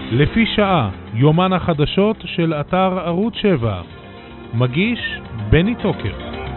לפי שעה, יומן החדשות של אתר ערוץ 7. מגיש בני טוקר.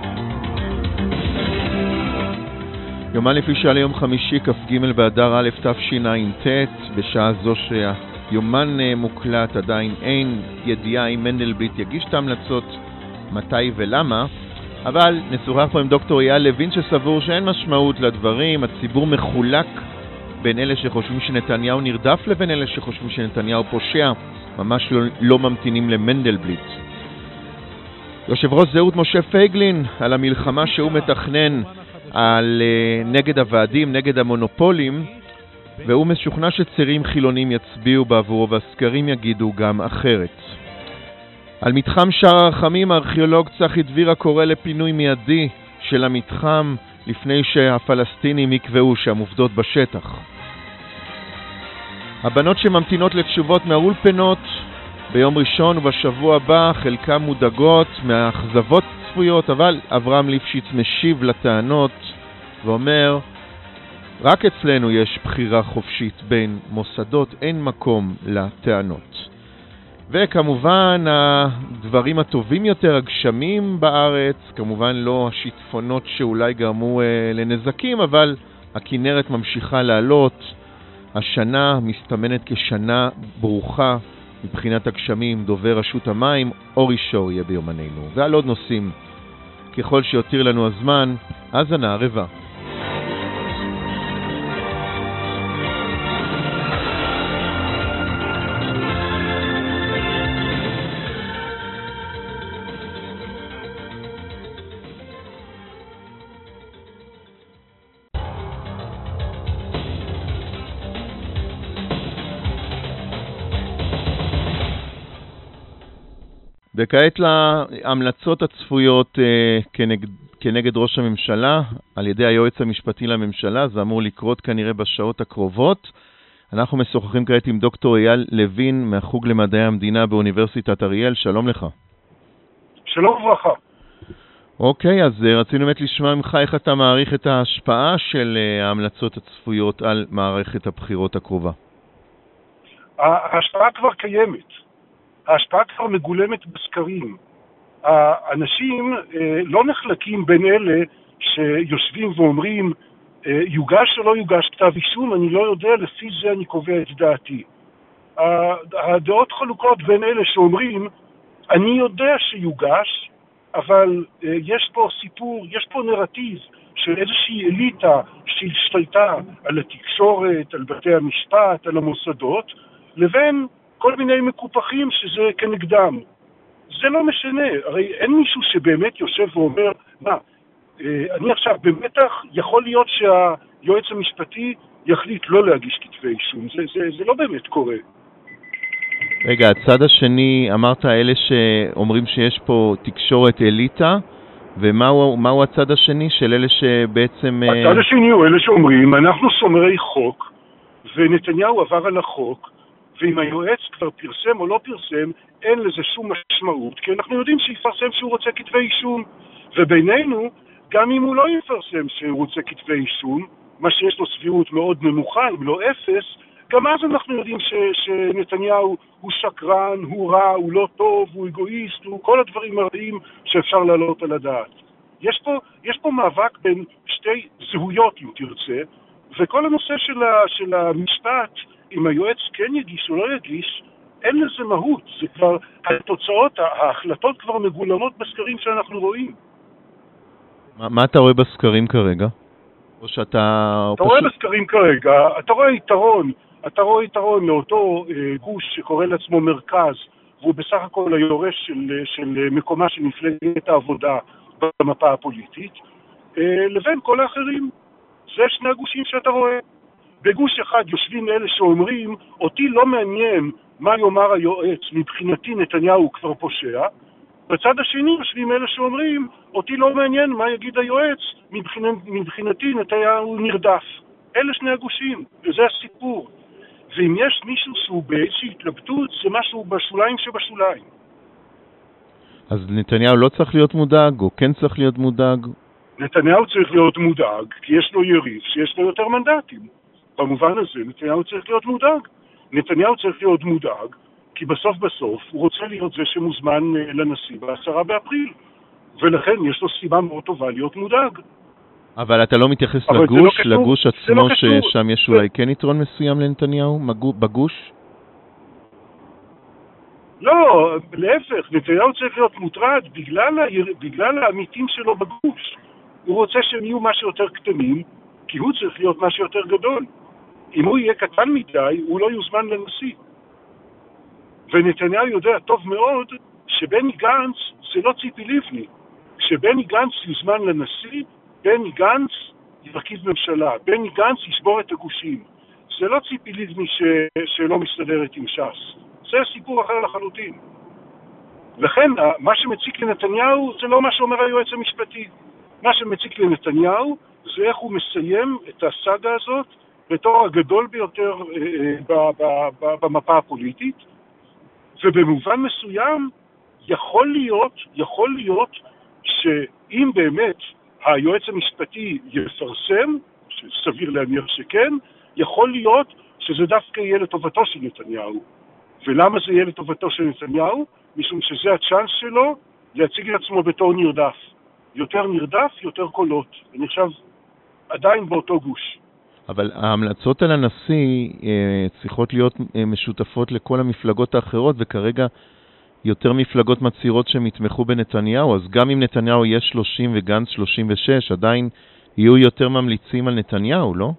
יומן לפי שעה ליום חמישי, כ"ג באדר א' תשע"ט. בשעה זו שהיומן מוקלט עדיין אין ידיעה אם מנדלבליט יגיש את ההמלצות, מתי ולמה, אבל נשוחח פה עם דוקטור אייל לוין שסבור שאין משמעות לדברים. הציבור מחולק בין אלה שחושבים שנתניהו נרדף לבין אלה שחושבים שנתניהו פושע, ממש לא ממתינים למנדלבליט. יושב ראש זהות משה פייגלין על המלחמה שהוא מתכנן על נגד הוועדים, נגד המונופולים, והוא משוכנע שצעירים חילונים יצביעו בעבורו והסקרים יגידו גם אחרת. על מתחם שער הרחמים, הארכיאולוג צחי דבירה קורא לפינוי מיידי של המתחם לפני שהפלסטינים יקבעו שהמובדות בשטח. הבנות שממתינות לתשובות מהאולפנות ביום ראשון ובשבוע הבא, חלקם מודאגות מהאכזבות צפויות, אבל אברהם ליפשיץ משיב לטענות ואומר, רק אצלנו יש בחירה חופשית בין מוסדות, אין מקום לטענות. וכמובן הדברים הטובים יותר, הגשמים בארץ, כמובן לא השיטפונות שאולי גרמו לנזקים, אבל הכנרת ממשיכה לעלות. השנה מסתמנת כשנה ברוכה מבחינת הגשמים. דובר רשות המים אורי שור יהיה ביומננו, ועל עוד נושאים ככל שיותיר לנו הזמן. האזנה ערבה. וכעת להמלצות הצפויות כנגד ראש הממשלה על ידי היועץ המשפטי לממשלה. זה אמור לקרות כנראה בשעות הקרובות. אנחנו משוחחים כעת עם דוקטור אייל לוין מהחוג למדעי המדינה באוניברסיטת אריאל. שלום לך. שלום וברכה. אוקיי, אז רצינו באמת לשמוע ממך איך אתה מעריך את ההשפעה של ההמלצות הצפויות על מערכת הבחירות הקרובה. ההשפעה כבר קיימת. ההשפעה כבר מגולמת בסקרים. האנשים לא נחלקים בין אלה שיושבים ואומרים יוגש או לא יוגש כתב אישום, אני לא יודע, לפי זה אני קובע את דעתי. הדעות חלוקות בין אלה שאומרים אני יודע שיוגש, אבל יש פה סיפור, יש פה נרטיב של איזושהי אליטה שהשתלטה על התקשורת, על בתי המשפט, על המוסדות, לבין כל מיני מקופחים שזה כנגדם. זה לא משנה, הרי אין מישהו שבאמת יושב ואומר, אני עכשיו במתח, יכול להיות שהיועץ המשפטי יחליט לא להגיש כתבי אישום. זה לא באמת קורה. רגע, הצד השני, אמרת אלה שאומרים שיש פה תקשורת אליטה, ומהו הצד השני של אלה שבעצם... הצד השני הוא אלה שאומרים, אנחנו שומרי חוק, ונתניהו עבר על החוק, ואם היועץ כבר פרסם או לא פרסם, אין לזה שום משמעות, כי אנחנו יודעים שיפרסם שהוא רוצה כתבי אישום, ובינינו, גם אם הוא לא יפרסם שהוא רוצה כתבי אישום, מה שיש לו סבירות מאוד נמוכה, אם לא אפס, גם אז אנחנו יודעים שנתניהו הוא שקרן, הוא רע, הוא לא טוב, הוא אגואיסט, הוא כל הדברים הרעים שאפשר להעלות על הדעת. יש פה מאבק בין שתי זהויות, אם תרצה, וכל הנושא של המשפט, אם היועץ כן יגיש או לא יגיש, אין לזה מהות. זה כבר, התוצאות, ההחלטות כבר מגולמות בסקרים שאנחנו רואים. מה אתה רואה בסקרים כרגע? או שאתה... אתה רואה בסקרים כרגע, אתה רואה יתרון לאותו גוש שקורא לעצמו מרכז, והוא בסך הכל היורש של מקומה של מפלגת העבודה במפה הפוליטית, לבין כל האחרים. זה שני הגושים שאתה רואה. בגוש אחד יושבים אלה שאומרים, אותי לא מעניין מה יאמר היועץ, מבחינתי נתניהו כבר פושע. בצד השני יושבים אלה שאומרים, אותי לא מעניין מה יגיד היועץ, מבחינתי נתניהו נרדף. אלה שני הגושים, וזה הסיפור. ואם יש מישהו שהוא באיזושהי התלבטות, זה משהו בשוליים שבשוליים. אז נתניהו לא צריך להיות מודאג, או כן צריך להיות מודאג? נתניהו צריך להיות מודאג, כי יש לו יריב שיש לו יותר מנדטים. במובן הזה נתניהו צריך להיות מודאג. נתניהו צריך להיות מודאג, כי בסוף הוא רוצה להיות זה שמוזמן לנשיא ב10 באפריל, ולכן יש לו סיבה מאוד טובה להיות מודאג. אבל אתה לא מתייחס לגוש עצמו, ששם יש אולי כן יתרון מסוים לנתניהו בגוש? לא, להפך, נתניהו צריך להיות מוטרד בגלל העמיתים שלו בגוש. הוא רוצה שהם יהיו משהו יותר קטנים, כי הוא צריך להיות משהו יותר גדול. אם הוא יהיה קטן מדי, הוא לא יוזמן לנשיא. ונתניהו יודע טוב מאוד שבני גנץ זה לא ציפי לבני. כשבני גנץ יוזמן לנשיא, בני גנץ ירכיב ממשלה, בני גנץ ישבור את הגושים. זה לא ציפי לבני שלא מסתדרת עם ש"ס. זה סיפור אחר לחלוטין. לכן, מה שמציק לנתניהו זה לא מה שאומר היועץ המשפטי. מה שמציק לנתניהו זה איך הוא מסיים את הסאגה הזאת בתור הגדול ביותר במפה הפוליטית, ובמובן מסוים יכול להיות שאם באמת היועץ המשפטי יפרסם, שסביר להניח שכן, יכול להיות שזה דווקא יהיה לטובתו של נתניהו. ולמה זה יהיה לטובתו של נתניהו? משום שזה הצ'אנס שלו להציג את עצמו בתור נרדף. יותר נרדף, יותר קולות. אני חושב עדיין באותו גוש. אבל ההמלצות על הנשיא צריכות להיות משותפות לכל המפלגות האחרות, וכרגע יותר מפלגות מצהירות שהם יתמכו בנתניהו, אז גם אם נתניהו יהיה 30 וגנץ 36, עדיין יהיו יותר ממליצים על נתניהו, לא?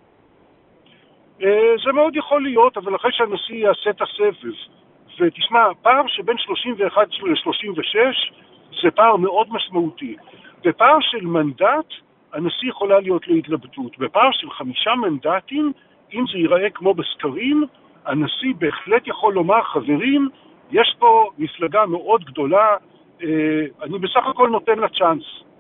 זה מאוד יכול להיות, אבל אחרי שהנשיא יעשה את הסבב, ותשמע, פער שבין 31 ל-36 זה פער מאוד משמעותי. בפער של מנדט, הנשיא יכולה להיות להתלבטות. בפער של 5 מנדטים, אם זה ייראה כמו בסקרים, הנשיא בהחלט יכול לומר, חברים, יש פה מפלגה מאוד גדולה, אני בסך הכל נותן לה צ'אנס.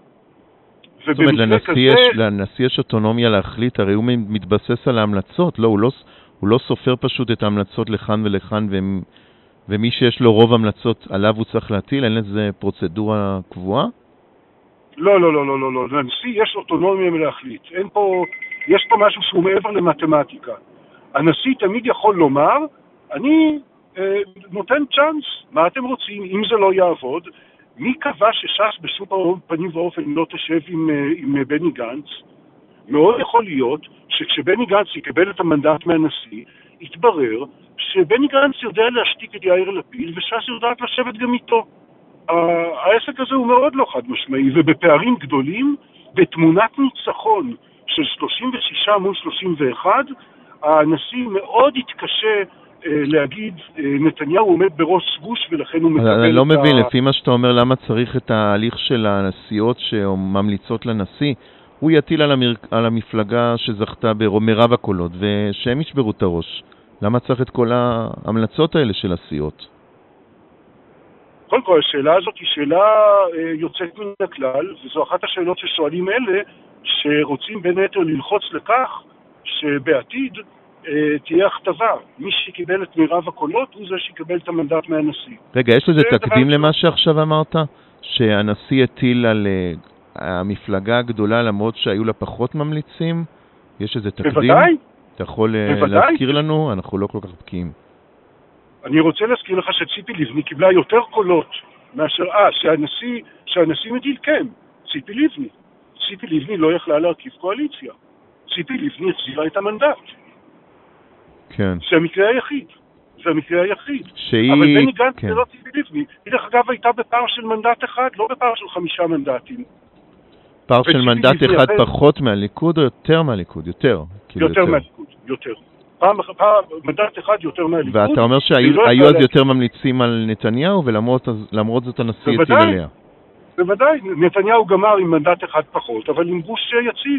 זאת אומרת, לנשיא יש אוטונומיה להחליט, הרי הוא מתבסס על ההמלצות, לא, הוא לא סופר פשוט את ההמלצות לכאן ולכאן, ומי שיש לו רוב המלצות עליו הוא צריך להטיל, אין לזה פרוצדורה קבועה? לא, לנשיא יש אוטונומיה להחליט, יש פה משהו שהוא מעבר למתמטיקה. הנשיא תמיד יכול לומר, אני נותן צ'אנס, מה אתם רוצים, אם זה לא יעבוד, מי קבע שש"ס בשום פנים ואופן לא תשב עם בני גנץ? מאוד יכול להיות שכשבני גנץ יקבל את המנדט מהנשיא, יתברר שבני גנץ יודע להשתיק את יאיר לפיד וש"ס יודעת לשבת גם איתו. העסק הזה הוא מאוד לא חד משמעי, ובפערים גדולים, בתמונת ניצחון של 36 מול 31, הנשיא מאוד יתקשה להגיד, נתניהו עומד בראש גוש ולכן הוא מקבל את אני לא מבין, לפי מה שאתה אומר, למה צריך את ההליך של הנשיאות שממליצות לנשיא? הוא יטיל על המפלגה שזכתה ברוב הקולות, ושהם ישברו את הראש. למה צריך את כל ההמלצות האלה של הסיעות? קודם כל, השאלה הזאת היא שאלה יוצאת מן הכלל, וזו אחת השאלות ששואלים אלה, שרוצים בין היתר ללחוץ לכך שבעתיד תהיה הכתבה. מי שקיבל את מירב הקולות הוא זה שיקבל את המנדט מהנשיא. רגע, יש לזה תקדים למה שעכשיו אמרת? שהנשיא הטיל על המפלגה הגדולה למרות שהיו לה פחות ממליצים? יש איזה תקדים? בוודאי. אתה יכול להזכיר לנו? אנחנו לא כל כך בקיאים. אני רוצה להזכיר לך שציפי לבני קיבלה יותר קולות מאשר, שהנשיא מטיל, כן, ציפי לבני. ציפי לבני לא יכלה להרכיב קואליציה. ציפי לבני החזירה את המנדט. כן. זה המקרה היחיד. אבל בני גנץ זה לא ציפי לבני. היא דרך אגב הייתה בפער של מנדט אחד, לא בפער של 5 מנדטים. פער של מנדט אחד פחות מהליכוד או יותר מהליכוד? יותר מהליכוד, יותר. פעם מנדט אחד יותר מהליכוד. ואתה אומר שהיו אז יותר ממליצים על נתניהו, ולמרות זאת הנשיא הטיל עליה. בוודאי, נתניהו גמר עם מנדט אחד פחות, אבל עם גוש יציב.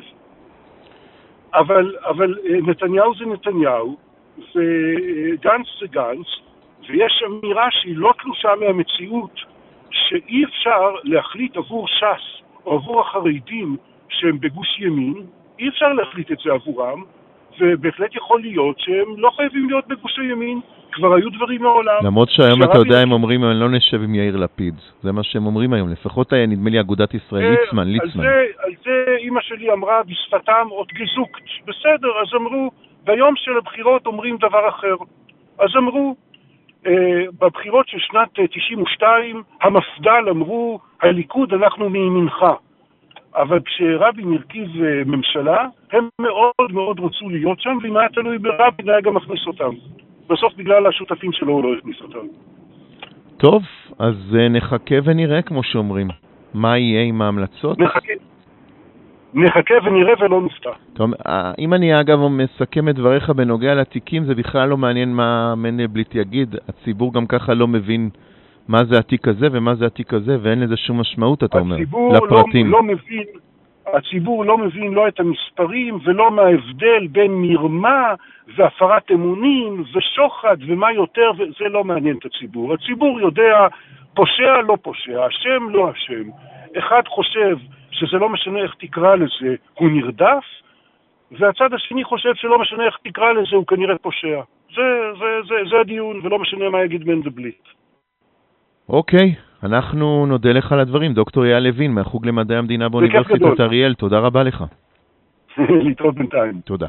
אבל נתניהו זה נתניהו, וגנץ זה גנץ, ויש אמירה שהיא לא תלושה מהמציאות, שאי אפשר להחליט עבור ש"ס או עבור החרדים שהם בגוש ימין, אי אפשר להחליט את זה עבורם, ובהחלט יכול להיות שהם לא חייבים להיות בגוש הימין, כבר היו דברים מעולם. למרות שהיום אתה יודע, הם אומרים, אני לא נשב עם יאיר לפיד. זה מה שהם אומרים היום. לפחות נדמה לי אגודת ישראל, ליצמן. על זה אמא שלי אמרה בשפתם עוד גזוקת. בסדר, אז אמרו, ביום של הבחירות אומרים דבר אחר. אז אמרו, בבחירות של שנת 92, המפד"ל אמרו, הליכוד אנחנו מימינך. אבל כשרבין הרכיב ממשלה, הם מאוד מאוד רצו להיות שם, ואם היה תלוי ברבין, היה גם מכניס אותם. בסוף בגלל השותפים שלו הוא לא הכניס אותם. טוב, אז נחכה ונראה, כמו שאומרים. מה יהיה עם ההמלצות? נחכה ונראה ולא נפתע. טוב, אם אני אגב מסכם את דבריך בנוגע לתיקים, זה בכלל לא מעניין מה מנדלבליט יגיד. הציבור גם ככה לא מבין מה זה התיק הזה ומה זה התיק הזה, ואין לזה שום משמעות, אתה אומר, לפרטים. הציבור לא מבין לא את המספרים ולא מה ההבדל בין מרמה והפרת אמונים ושוחד ומה יותר, וזה לא מעניין את הציבור. הציבור יודע פושע לא פושע, אשם לא אשם. אחד חושב שזה לא משנה איך תקרא לזה, הוא נרדף, והצד השני חושב שלא משנה איך תקרא לזה, הוא כנראה פושע. זה הדיון, ולא משנה מה יגיד מנדלבליט. אוקיי, אנחנו נודה לך על הדברים. דוקטור אייל לוין, מהחוג למדעי המדינה באוניברסיטת אריאל, תודה רבה לך. להתראות בינתיים. תודה.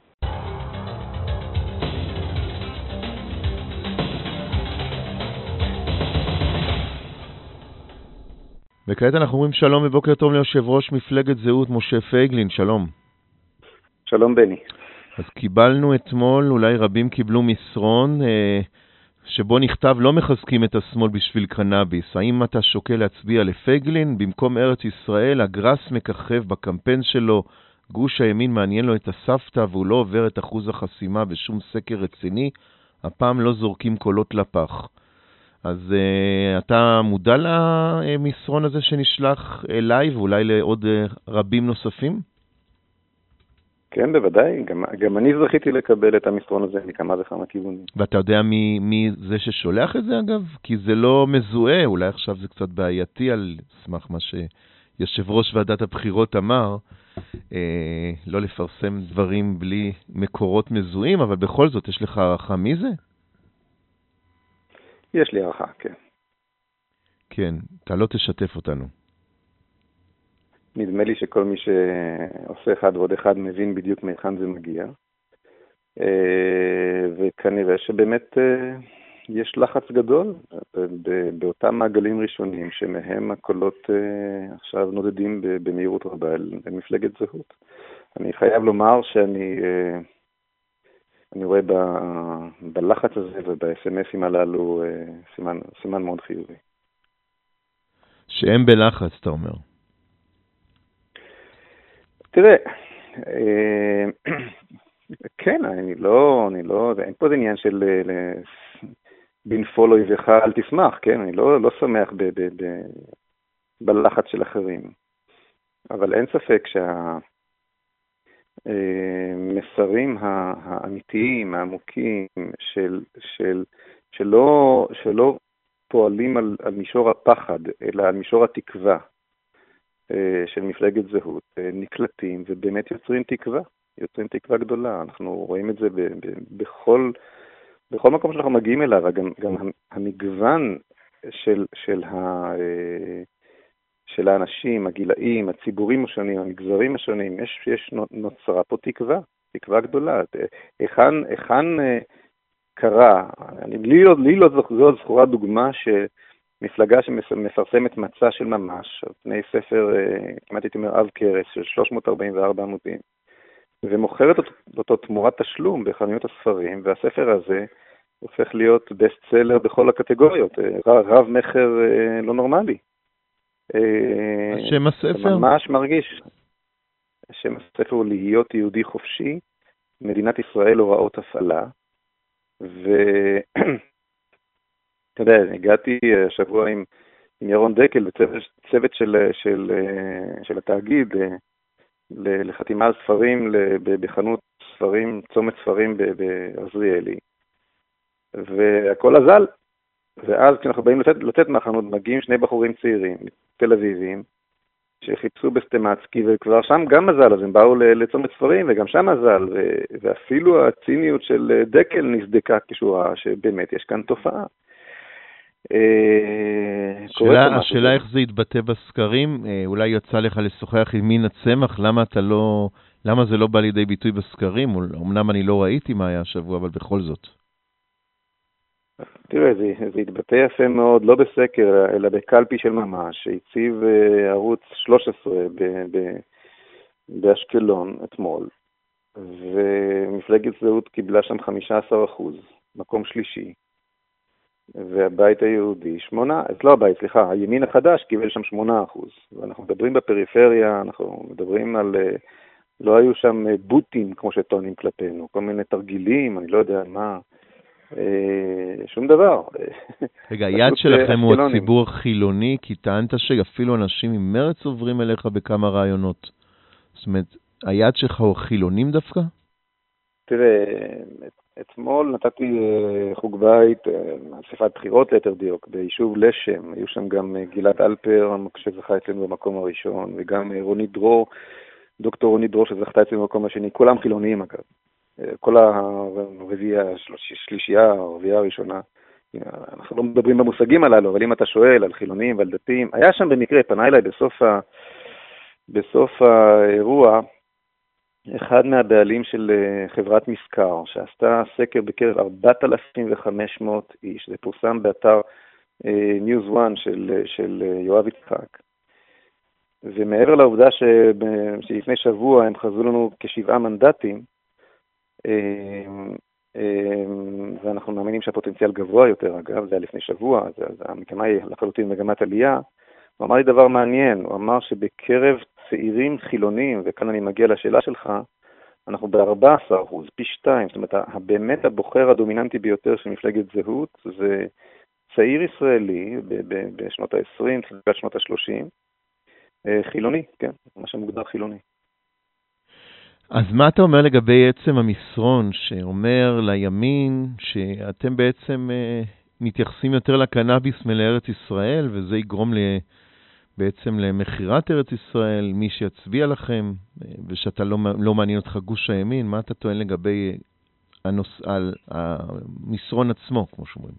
וכעת אנחנו אומרים שלום ובוקר טוב ליושב ראש מפלגת זהות משה פייגלין, שלום. שלום בני. אז קיבלנו אתמול, אולי רבים קיבלו מסרון, שבו נכתב לא מחזקים את השמאל בשביל קנאביס. האם אתה שוקל להצביע לפייגלין? במקום ארץ ישראל, הגרס מככב בקמפיין שלו, גוש הימין מעניין לו את הסבתא והוא לא עובר את אחוז החסימה בשום סקר רציני, הפעם לא זורקים קולות לפח. אז אתה מודע למסרון הזה שנשלח אליי ואולי לעוד רבים נוספים? כן, בוודאי. גם אני זכיתי לקבל את המסרון הזה מכמה וכמה כיוונים. ואתה יודע מי זה ששולח את זה אגב? כי זה לא מזוהה, אולי עכשיו זה קצת בעייתי על סמך מה שיושב ראש ועדת הבחירות אמר, לא לפרסם דברים בלי מקורות מזוהים, אבל בכל זאת יש לך הערכה מי זה? יש לי הערכה, כן. כן, אתה לא תשתף אותנו. נדמה לי שכל מי שעושה אחד ועוד אחד מבין בדיוק מהיכן זה מגיע. וכנראה שבאמת יש לחץ גדול באותם מעגלים ראשונים שמהם הקולות עכשיו נודדים במהירות רבה אל מפלגת זהות. אני חייב לומר שאני רואה בלחץ הזה וב-SMSים הללו סימן מאוד חיובי. שהם בלחץ, אתה אומר. תראה, כן, אני לא, אין פה זה עניין של בנפול אויבך אל תשמח, כן, אני לא שמח בלחץ של אחרים. אבל אין ספק שהמסרים האמיתיים, העמוקים, שלא פועלים על מישור הפחד, אלא על מישור התקווה, של מפלגת זהות, נקלטים ובאמת יוצרים תקווה גדולה. אנחנו רואים את זה בכל מקום שאנחנו מגיעים אליו, גם המגוון של האנשים, הגילאים, הציבורים השונים, המגזרים השונים, נוצרה פה תקווה גדולה. היכן קרה, לי לא זכורה דוגמה מפלגה שמפרסמת מצע של ממש, פני ספר, כמעט הייתי אומר, עב כרס, של 344 עמודים, ומוכרת אותו תמורת תשלום בחנויות הספרים, והספר הזה הופך להיות בסט סלר בכל הקטגוריות, רב מחר לא נורמלי. שם הספר? ממש מרגיש. שם הספר הוא להיות יהודי חופשי, מדינת ישראל הוראות הפעלה, אתה יודע, הגעתי השבוע עם ירון דקל וצוות של התאגיד לחתימה על ספרים בחנות ספרים, צומת ספרים בעזריאלי, והכל אזל. ואז כשאנחנו באים לצאת מהחנות, מגיעים שני בחורים צעירים, תל אביבים, שחיפשו בסטמצקי, וכבר שם גם אזל, אז הם באו לצומת ספרים וגם שם אזל, ואפילו הציניות של דקל נסדקה כשורה שבאמת יש כאן תופעה. השאלה איך זה יתבטא בסקרים, אולי יצא לך לשוחח עם מין הצמח, למה זה לא בא לידי ביטוי בסקרים? אמנם אני לא ראיתי מה היה השבוע, אבל בכל זאת. תראה, זה התבטא יפה מאוד, לא בסקר, אלא בקלפי של ממש, שהציב ערוץ 13 באשקלון אתמול, ומפלגת זהות קיבלה שם 15%, מקום שלישי, והבית היהודי, הימין החדש קיבל שם 8%, ואנחנו מדברים בפריפריה, אנחנו מדברים על, לא היו שם בוטים כמו שטוענים כלפינו, כל מיני תרגילים, אני לא יודע מה, שום דבר. רגע, היעד שלכם הוא הציבור חילוני, כי טענת שאפילו אנשים עם מרץ עוברים אליך בכמה רעיונות. זאת אומרת, היעד שלך הוא חילונים דווקא? תראה, אתמול נתתי חוג בית, אספת בחירות ליתר דיוק, ביישוב לשם. היו שם גם גלעד אלפר, שזכה אצלנו במקום הראשון, וגם רונית דרור, דוקטור רונית דרור, שזכתה אצלנו במקום השני. כולם חילוניים אגב. כל השלישייה, הרביעייה הראשונה, אנחנו לא מדברים במושגים הללו, אבל אם אתה שואל על חילונים ועל דתיים, היה שם במקרה, פנה אליי בסוף האירוע, אחד מהבעלים של חברת מסקר, שעשתה סקר בקרב 4,500 איש, זה פורסם באתר News One של יואב יצחק, ומעבר לעובדה שלפני שבוע הם חזרו לנו כ7 מנדטים, ואנחנו מאמינים שהפוטנציאל גבוה יותר, אגב, זה היה לפני שבוע, אז המגמה היא לחלוטין מגמת עלייה. הוא אמר לי דבר מעניין, הוא אמר שבקרב צעירים חילונים, וכאן אני מגיע לשאלה שלך, אנחנו ב14%, פי 2, זאת אומרת, באמת הבוחר הדומיננטי ביותר של מפלגת זהות, זה צעיר ישראלי בשנות ה-20, תחילת שנות ה-30, חילוני, כן, מה שמוגדר חילוני. אז מה אתה אומר לגבי עצם המסרון שאומר לימין שאתם בעצם מתייחסים יותר לקנאביס מלארץ ישראל, וזה יגרום בעצם למחירת ארץ ישראל, מי שיצביע לכם, ושאתה לא מעניין אותך גוש הימין? מה אתה טוען לגבי על המסרון עצמו, כמו שאומרים?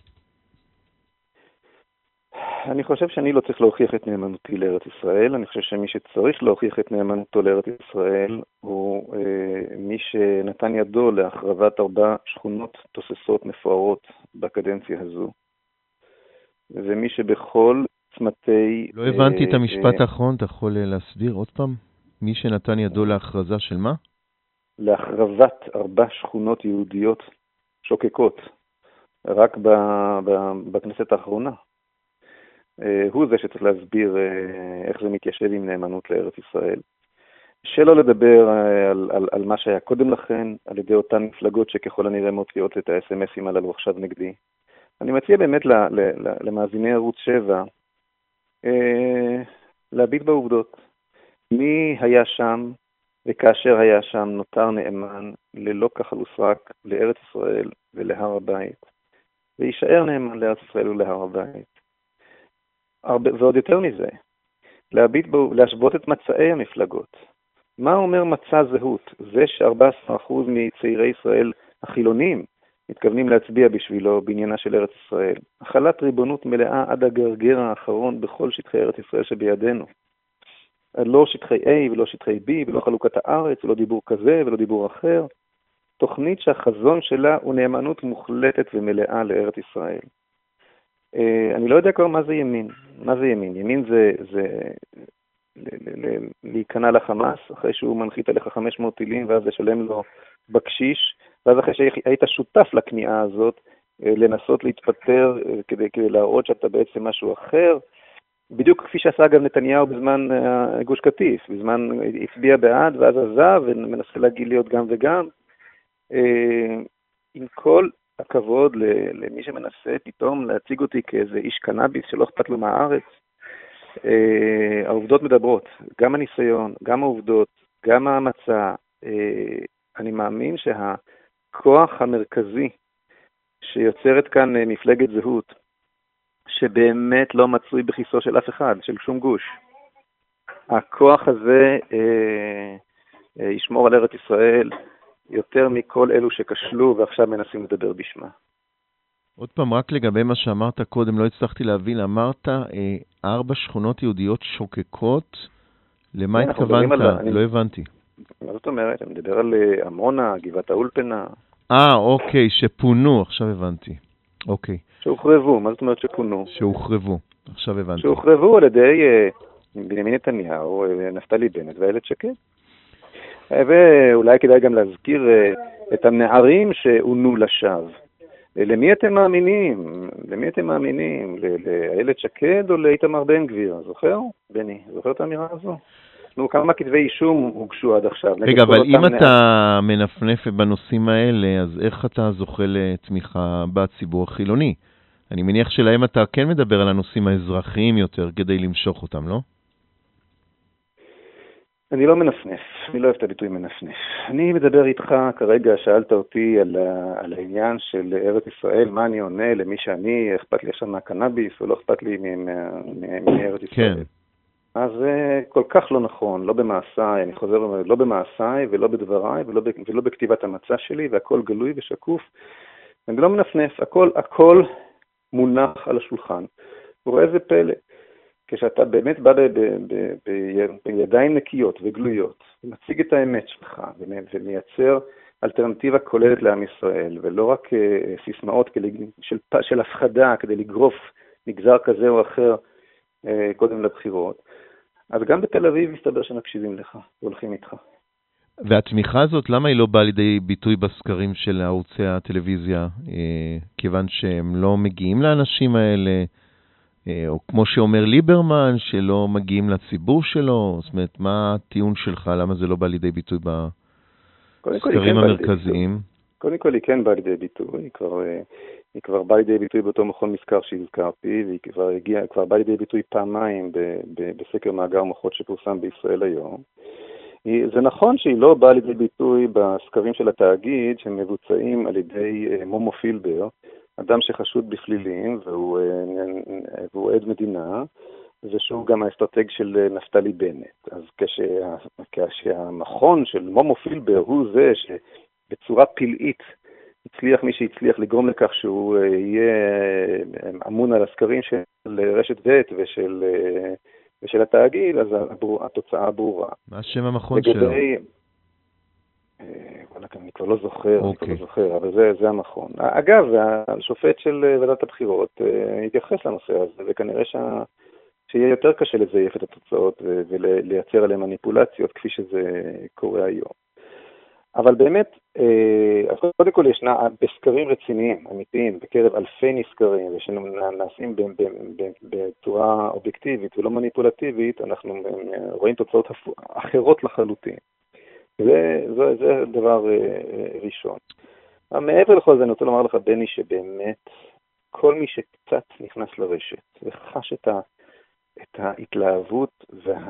אני חושב שאני לא צריך להוכיח את נאמנותי לארץ ישראל, אני חושב שמי שצריך להוכיח את נאמנותו לארץ ישראל הוא מי שנתן ידו להחרבת 4 שכונות תוססות מפוארות בקדנציה הזו, ומי שבכל צמתי... לא הבנתי את המשפט האחרון, אתה יכול להסביר עוד פעם? מי שנתן ידו להכרזה של מה? להחרבת 4 שכונות יהודיות שוקקות, רק בכנסת האחרונה. הוא זה שצריך להסביר איך זה מתיישב עם נאמנות לארץ ישראל. שלא לדבר על מה שהיה קודם לכן, על ידי אותן מפלגות שככל הנראה מוציאות את ה-SMSים הללו עכשיו נגדי. אני מציע באמת למאזיני ערוץ 7 להביט בעובדות. מי היה שם וכאשר היה שם נותר נאמן ללא כחל וסרק לארץ ישראל ולהר הבית, וישאר נאמן לארץ ישראל ולהר הבית. ועוד יותר מזה, להשוות את מצאי המפלגות. מה אומר מצע זהות? זה ש14% מצעירי ישראל החילונים מתכוונים להצביע בשבילו בעניינה של ארץ ישראל. החלת ריבונות מלאה עד הגרגר האחרון בכל שטחי ארץ ישראל שבידינו. לא שטחי A ולא שטחי B ולא חלוקת הארץ, ולא דיבור כזה ולא דיבור אחר. תוכנית שהחזון שלה הוא נאמנות מוחלטת ומלאה לארץ ישראל. אני לא יודע כבר מה זה ימין. מה זה ימין? ימין זה להיכנע לחמאס, אחרי שהוא מנחית עליך 500 טילים, ואז לשלם לו בקשיש, ואז אחרי שהיית שותף לקניעה הזאת, לנסות להתפטר כדי להראות שאתה בעצם משהו אחר, בדיוק כפי שעשה אגב נתניהו בזמן גוש קטיף, בזמן הצביע בעד ואז עזב, ומנסה להגיד להיות גם וגם. עם כל הכבוד למי שמנסה פתאום להציג אותי כאיזה איש קנאביס שלא אכפת לו מהארץ, העובדות מדברות, גם הניסיון, גם העובדות, גם המצע. אני מאמין שהכוח המרכזי שיוצרת כאן מפלגת זהות, שבאמת לא מצוי בכיסו של אף אחד, של שום גוש, הכוח הזה ישמור על ארץ ישראל יותר מכל אלו שכשלו ועכשיו מנסים לדבר בשמה. עוד פעם, רק לגבי מה שאמרת קודם, לא הצלחתי להבין, אמרת 4 שכונות יהודיות שוקקות, למה התכוונת? לא הבנתי. מה זאת אומרת? אני מדבר על עמונה, גבעת האולפנה. אוקיי, שפונו, עכשיו הבנתי. אוקיי. שהוחרבו, מה זאת אומרת שפונו? שהוחרבו, עכשיו הבנתי. שהוחרבו על ידי בנימין נתניהו, נפתלי בנט ואיילת שקד. ואולי כדאי גם להזכיר את הנערים שעונו לשווא. למי אתם מאמינים? למי אתם מאמינים? לאיילת שקד או לאיתמר בן גביר? זוכר? בני, זוכר את האמירה הזו? נו, כמה כתבי אישום הוגשו עד עכשיו? רגע, אבל אם אתה מנפנף בנושאים האלה, אז איך אתה זוכה לתמיכה בציבור החילוני? אני מניח שלהם אתה כן מדבר על הנושאים האזרחיים יותר כדי למשוך אותם, לא? אני לא מנפנף, אני לא אוהב את הביטוי מנפנף. אני מדבר איתך כרגע, שאלת אותי על העניין של ארץ ישראל, מה אני עונה למי שאני, אכפת לי עכשיו מהקנאביס, או לא אכפת לי מארץ ישראל. כן. אז זה כל כך לא נכון, לא במעשיי, אני חוזר ואומר, לא במעשיי ולא בדבריי ולא בכתיבת המצע שלי, והכל גלוי ושקוף. אני לא מנפנף, הכל מונח על השולחן. וראה איזה פלא. כשאתה באמת בא בידיים נקיות וגלויות, ומציג את האמת שלך, ומייצר אלטרנטיבה כוללת לעם ישראל, ולא רק סיסמאות של הפחדה כדי לגרוף מגזר כזה או אחר קודם לבחירות, אז גם בתל אביב מסתבר שמקשיבים לך, והולכים איתך. והתמיכה הזאת, למה היא לא באה לידי ביטוי בסקרים של ערוצי הטלוויזיה? כיוון שהם לא מגיעים לאנשים האלה, או כמו שאומר ליברמן, שלא מגיעים לציבור שלו? זאת אומרת, מה הטיעון שלך? למה זה לא בא לידי ביטוי בסקרים המרכזיים? קודם כל היא כן באה לידי ביטוי, היא כבר באה לידי ביטוי באותו מכון מסקר שהזכרתי, והיא כבר באה לידי ביטוי פעמיים בסקר מאגר מוחות שפורסם בישראל היום. זה נכון שהיא לא באה לידי ביטוי בסקרים של התאגיד שמבוצעים על ידי מומו פילבר, אדם שחשוד בפלילים והוא עד מדינה, ושהוא גם האסטרטג של נפתלי בנט. אז כשהמכון של מומו פילבר הוא זה שבצורה פלאית הצליח מי שהצליח לגרום לכך שהוא יהיה אמון על הסקרים של רשת ב' ושל התאגיד, אז התוצאה ברורה. מה השם המכון שלו? אני כבר לא זוכר, אבל זה המכון. אגב, השופט של ועדת הבחירות התייחס לנושא הזה, וכנראה שיהיה יותר קשה לזייף את התוצאות ולייצר עליהם מניפולציות, כפי שזה קורה היום. אבל באמת, קודם כל ישנה בסקרים רציניים, אמיתיים, בקרב אלפי נסקרים, ושנעשים בצורה אובייקטיבית ולא מניפולטיבית, אנחנו רואים תוצאות אחרות לחלוטין. זה דבר ראשון. מעבר לכל זה, אני רוצה לומר לך, בני, שבאמת כל מי שקצת נכנס לרשת וחש את ההתלהבות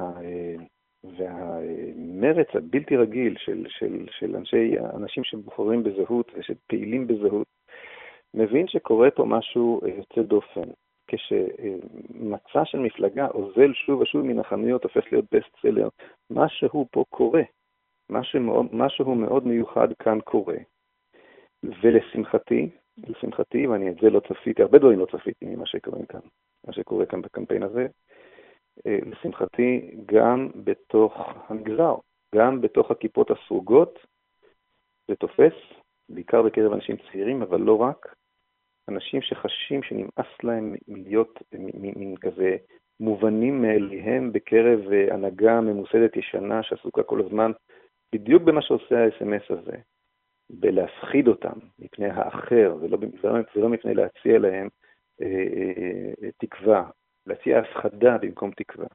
והמרץ הבלתי רגיל של אנשים שבוחרים בזהות ושפעילים בזהות, מבין שקורה פה משהו יוצא דופן. כשמצע של מפלגה עוזל שוב ושוב מן החנויות, הופך להיות בסט סלר, משהו פה קורה. משהו מאוד מיוחד כאן קורה. ולשמחתי, ואני את זה לא צפיתי, הרבה דברים לא צפיתי ממה שקורה כאן בקמפיין הזה, לשמחתי גם בתוך המגזר, גם בתוך הכיפות הסרוגות, זה תופס, בעיקר בקרב אנשים צעירים, אבל לא רק, אנשים שחשים שנמאס להם להיות מין כזה מובנים מאליהם בקרב הנהגה ממוסדת ישנה שעסוקה כל הזמן, בדיוק במה שעושה ה-SMS הזה, בלהפחיד אותם מפני האחר, ולא מפני להציע להם תקווה, להציע הפחדה במקום תקווה.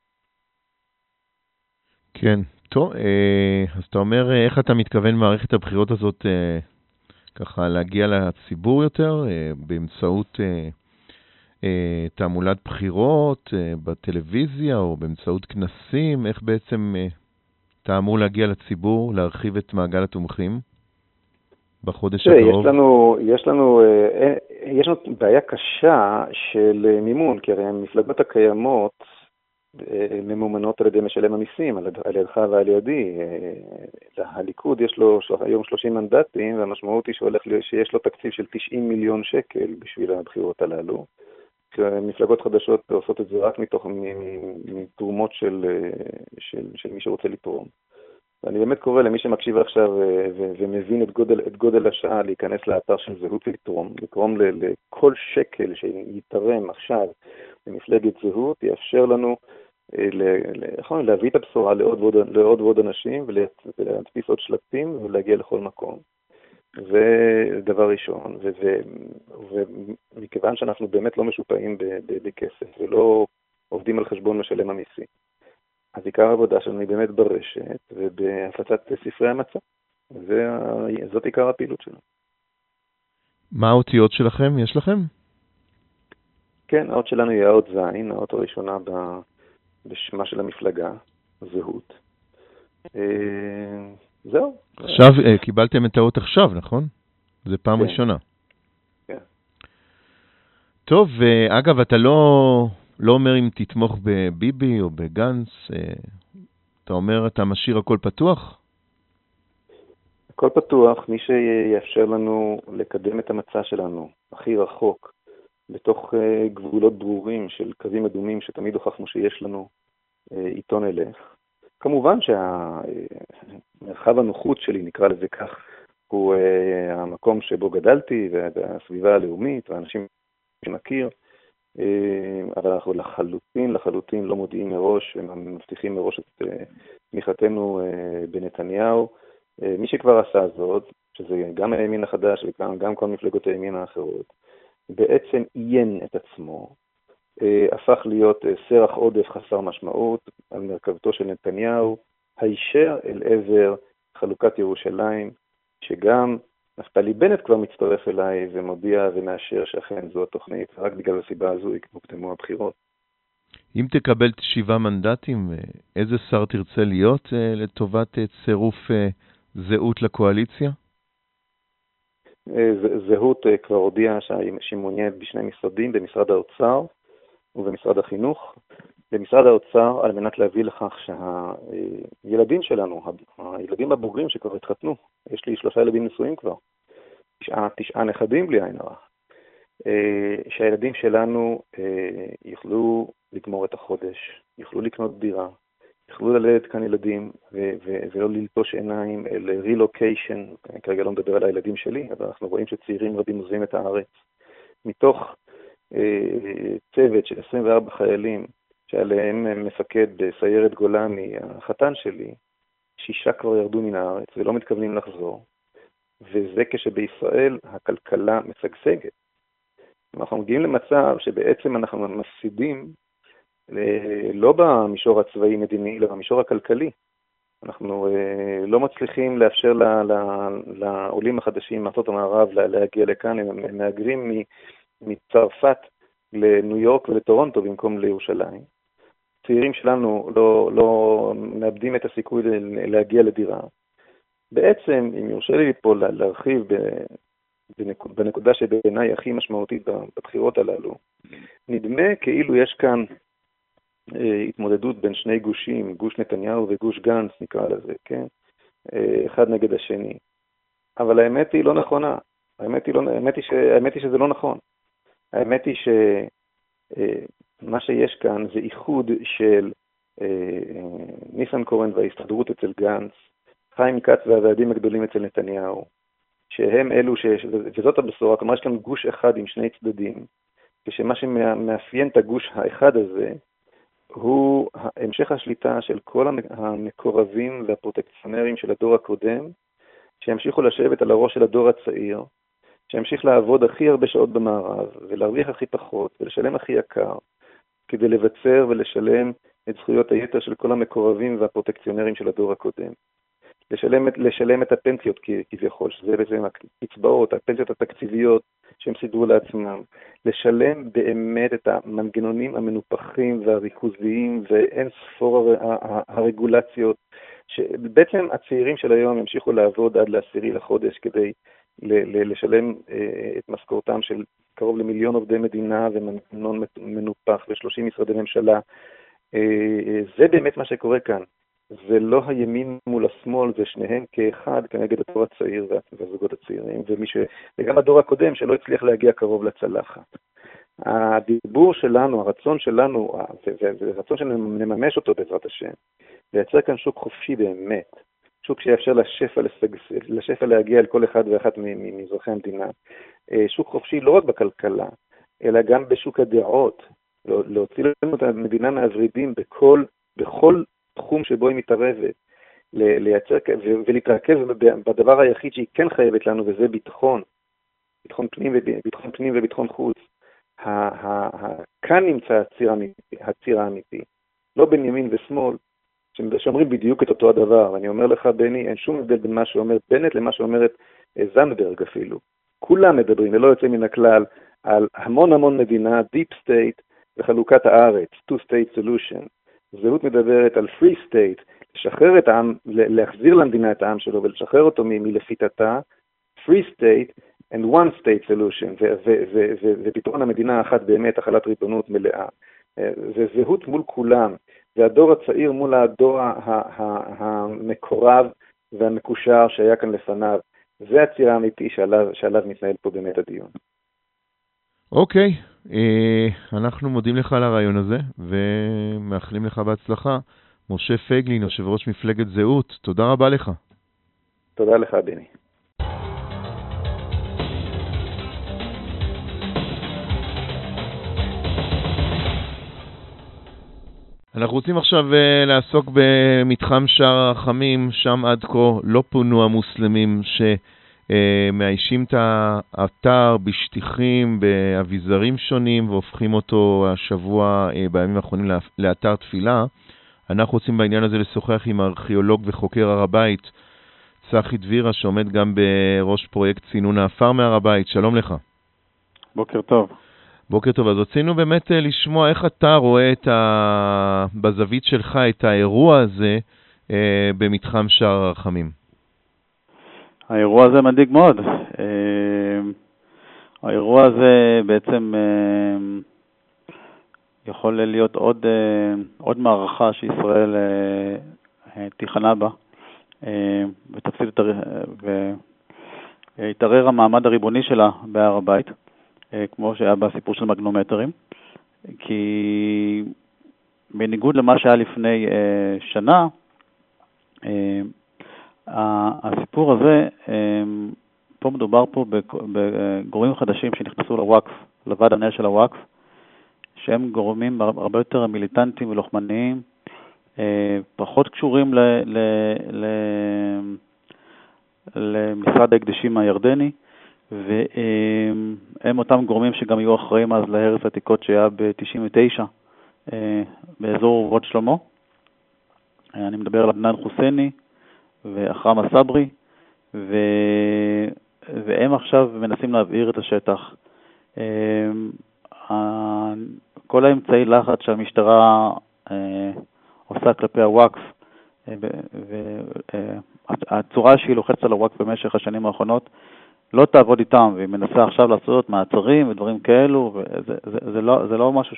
כן, טוב, אז אתה אומר, איך אתה מתכוון מערכת הבחירות הזאת ככה להגיע לציבור יותר, באמצעות תעמולת בחירות, בטלוויזיה או באמצעות כנסים, איך בעצם אתה אמור להגיע לציבור, להרחיב את מעגל התומכים בחודש הקרוב? יש לנו בעיה קשה של מימון, כי הרי המפלגות הקיימות ממומנות על ידי משלם המיסים, על ידך ועל ידי. הליכוד יש לו היום 30 מנדטים, והמשמעות היא שיש לו תקציב של 90 מיליון שקל בשביל הבחירות הללו. מפלגות חדשות עושות את זה רק מתוך תרומות של מי שרוצה לתרום. ואני באמת קורא למי שמקשיב עכשיו ומבין את גודל השעה להיכנס לאתר של זהות לתרום לכל שקל שיתרם עכשיו למפלגת זהות, יאפשר לנו להביא את הבשורה לעוד ועוד אנשים ולהדפיס עוד שלטים ולהגיע לכל מקום. זה דבר ראשון, ומכיוון שאנחנו באמת לא משופעים בכסף ולא עובדים על חשבון משלם המיסים, אז עיקר העבודה שלנו היא באמת ברשת ובהפצת ספרי המצע. זאת עיקר הפעילות שלנו. מה האותיות שלכם? יש לכם? כן, האות שלנו היא האות זין, האות הראשונה בשמה של המפלגה, זהות. זהו. עכשיו, קיבלתם את האות עכשיו, נכון? זה פעם ראשונה. כן. טוב, אגב, אתה לא אומר אם תתמוך בביבי או בגנץ, אתה אומר אתה משאיר הכל פתוח? הכל פתוח, מי שיאפשר לנו לקדם את המצע שלנו הכי רחוק, בתוך גבולות ברורים של קווים אדומים שתמיד הוכחנו שיש לנו, איתו נלך. כמובן שהמרחב הנוחות שלי, נקרא לזה כך, הוא המקום שבו גדלתי והסביבה הלאומית והאנשים שמכיר, אבל אנחנו לחלוטין לא מודיעים מראש ומבטיחים מראש את תמיכתנו בנתניהו. מי שכבר עשה זאת, שזה גם הימין החדש וגם כל מפלגות הימין האחרות, בעצם עיין את עצמו, הפך להיות סרח עודף חסר משמעות על מרכבתו של נתניהו, הישר אל עבר חלוקת ירושלים, שגם נפתלי בנט כבר מצטרף אליי ומודיע ומאשר שאכן זו התוכנית, רק בגלל הסיבה הזו יקדמו הבחירות. אם תקבל 7 מנדטים, איזה שר תרצה להיות לטובת צירוף זהות לקואליציה? זהות כבר הודיעה שהיא מעוניינת בשני משרדים, במשרד האוצר ובמשרד החינוך. במשרד האוצר על מנת להביא לכך שהילדים שלנו, הילדים הבוגרים שכבר התחתנו, יש לי 3 ילדים נשואים כבר, 9 נכדים בלי עין הרע, שהילדים שלנו יוכלו לגמור את החודש, יוכלו לקנות דירה, יוכלו ללדת כאן ילדים ולא ללטוש עיניים לרילוקיישן. כרגע לא מדבר על הילדים שלי, אבל אנחנו רואים שצעירים רבים עוזבים את הארץ. מתוך צוות של 24 חיילים שעליהם מפקד בסיירת גולני, החתן שלי, 6 כבר ירדו מן הארץ ולא מתכוונים לחזור. וזה כשבישראל הכלכלה משגשגת. אנחנו מגיעים למצב שבעצם אנחנו מפסידים לא במישור הצבאי מדיני, אלא במישור הכלכלי. אנחנו לא מצליחים לאפשר לעולים החדשים מארצות המערב להגיע לכאן, הם מהגרים מצרפת לניו יורק ולטורונטו במקום לירושלים. צעירים שלנו לא מאבדים את הסיכוי להגיע לדירה. בעצם, אם יורשה לי פה להרחיב בנקודה שבעיניי הכי משמעותית בבחירות הללו, נדמה כאילו יש כאן התמודדות בין שני גושים, גוש נתניהו וגוש גנץ נקרא לזה, כן? אחד נגד השני. אבל האמת היא לא נכונה. האמת היא שזה לא נכון. האמת היא שמה שיש כאן זה איחוד של ניסנקורן וההסתדרות אצל גנץ, חיים כץ והוועדים הגדולים אצל נתניהו, שהם אלו וזאת הבשורה, כלומר יש כאן גוש אחד עם שני צדדים, כשמה שמאפיין את הגוש האחד הזה, הוא המשך השליטה של כל המקורבים והפרוטקציונרים של הדור הקודם, שימשיכו לשבת על הראש של הדור הצעיר, שימשיך לעבוד הכי הרבה שעות במערב, ולהרוויח הכי פחות, ולשלם הכי יקר, כדי לבצר ולשלם את זכויות היתר של כל המקורבים והפרוטקציונרים של הדור הקודם. לשלם את הפנסיות כביכול, שזה בעצם הקצבאות, הפנסיות התקציביות שהם סידרו לעצמם, לשלם באמת את המנגנונים המנופחים והריכוזיים ואין ספור הרגולציות, שבעצם הצעירים של היום ימשיכו לעבוד עד ל10 לחודש כדי לשלם את משכורתם של קרוב ל1,000,000 עובדי מדינה ומנגנון מנופח ו30 משרדי ממשלה. זה באמת מה שקורה כאן. זה לא הימין מול השמאל, זה שניהם כאחד כנגד הדור הצעיר והזוגות הצעירים, וגם הדור הקודם שלא הצליח להגיע קרוב לצלחת. הדיבור שלנו, הרצון שלנו, זה רצון שנממש אותו בעזרת השם, לייצר כאן שוק חופשי באמת, שוק שיאפשר לשפע להגיע אל כל אחד ואחת מאזרחי המדינה. שוק חופשי לא רק בכלכלה, אלא גם בשוק הדעות, להוציא לנו את המדינה מהוורידים בכל תחום שבו היא מתערבת, לייצר ולהתרכז בדבר היחיד שהיא כן חייבת לנו, וזה ביטחון פנים וביטחון חוץ. כאן נמצא הציר האמיתי, לא בין ימין ושמאל, שאומרים בדיוק את אותו הדבר. ואני אומר לך, בני, אין שום הבדל בין מה שאומר בנט למה שאומרת זנדברג אפילו. כולם מדברים, ולא יוצא מן הכלל, על המון מדינה, deep state וחלוקת הארץ, two state solution. זהות מדברת על free state, לשחרר את העם, להחזיר למדינה את העם שלו ולשחרר אותו מלפיתתה, free state and one state solution, ופתרון המדינה האחת באמת, החלת ריבונות מלאה. זה זהות מול כולם, והדור הצעיר מול הדור המקורב והמקושר שהיה כאן לפניו. זה הציר האמיתי שעליו מתנהל פה באמת הדיון. אוקיי, אנחנו מודים לך על הרעיון הזה, ומאחלים לך בהצלחה. משה פייגלין, יושב ראש מפלגת זהות, תודה רבה לך. תודה לך, בני. אנחנו רוצים עכשיו לעסוק במתחם שער הרחמים, שם עד כה לא פונו המוסלמים שמאיישים את האתר בשטיחים, באביזרים שונים, והופכים אותו השבוע בימים האחרונים לאתר תפילה. אנחנו רוצים בעניין הזה לשוחח עם הארכיאולוג וחוקר הר הבית, צחי דבירה, שעומד גם בראש פרויקט צינון האפר מהר הבית. שלום לך. בוקר טוב. בוקר טוב. אז רצינו באמת לשמוע איך אתה רואה בזווית שלך את האירוע הזה במתחם שער הרחמים. האירוע הזה מדאיג מאוד. האירוע הזה בעצם יכול להיות עוד מערכה שישראל תיכנע בה, ותפסיד ויתערער המעמד הריבוני שלה בהר הבית, כמו שהיה בסיפור של מגנומטרים, כי בניגוד למה שהיה לפני שנה, הסיפור הזה, פה מדובר פה בגורמים חדשים שנכנסו לוואקף, לוועד המנהל של הוואקף, שהם גורמים הרבה יותר מיליטנטיים ולוחמניים, פחות קשורים למשרד ההקדשים הירדני, והם אותם גורמים שגם יהיו אחראים אז להרס עתיקות שהיה ב-99 באזור רוט שלמה. אני מדבר על עדנאן חוסייני ואחרם הסברי, והם עכשיו מנסים להבעיר את השטח. כל האמצעי לחץ שהמשטרה עושה כלפי הוואקף, והצורה שהיא לוחצת על הוואקף במשך השנים האחרונות, לא תעבוד איתם, והיא מנסה עכשיו לעשות מעצרים ודברים כאלו, וזה לא משהו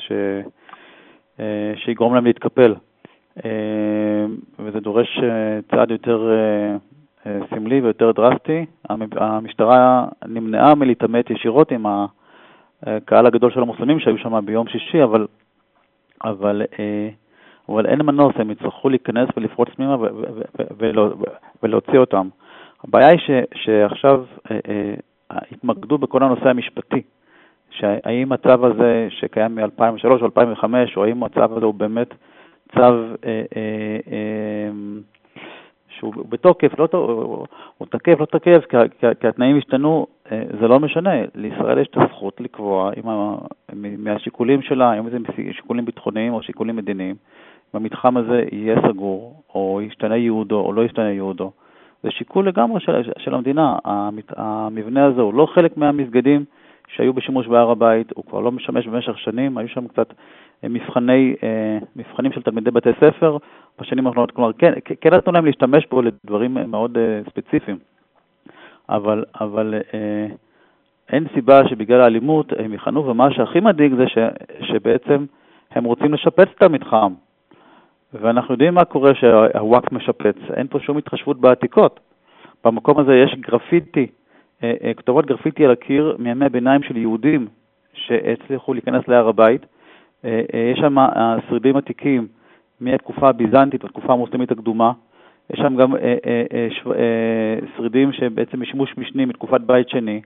שיגרום להם להתקפל. וזה דורש צעד יותר סמלי ויותר דרסטי. המשטרה נמנעה מלהתעמת ישירות עם הקהל הגדול של המוסלמים שהיו שם ביום שישי, אבל אין מנוס, הם יצטרכו להיכנס ולפרוץ פנימה ולהוציא אותם. הבעיה היא שעכשיו התמקדו בכל הנושא המשפטי, שהאם הצו הזה שקיים מ-2003 או 2005, או האם הצו הזה הוא באמת צו שהוא בתוקף, הוא תקף, לא תקף, כי התנאים השתנו, זה לא משנה. לישראל יש את הזכות לקבוע מהשיקולים שלה, אם זה שיקולים ביטחוניים או שיקולים מדיניים, אם המתחם הזה יהיה סגור, או ישתנה ייעודו, או לא ישתנה ייעודו. זה שיקול לגמרי של המדינה. המבנה הזה הוא לא חלק מהמסגדים שהיו בשימוש בהר הבית, הוא כבר לא משמש במשך שנים, היו שם קצת מבחנים של תלמידי בתי ספר בשנים האחרונות, כלומר כן נתנו להם להשתמש בו לדברים מאוד ספציפיים, אבל אין סיבה שבגלל האלימות הם יכנו, ומה שהכי מדאיג זה שבעצם הם רוצים לשפץ את המתחם, ואנחנו יודעים מה קורה שהוואקף משפץ, אין פה שום התחשבות בעתיקות. במקום הזה יש גרפיטי, כתובות גרפיטי על הקיר מימי הביניים של יהודים שהצליחו להיכנס להר הבית. יש שם שרידים עתיקים מהתקופה הביזנטית והתקופה המוסלמית הקדומה, יש שם גם שרידים שבעצם משימוש משני מתקופת בית שני.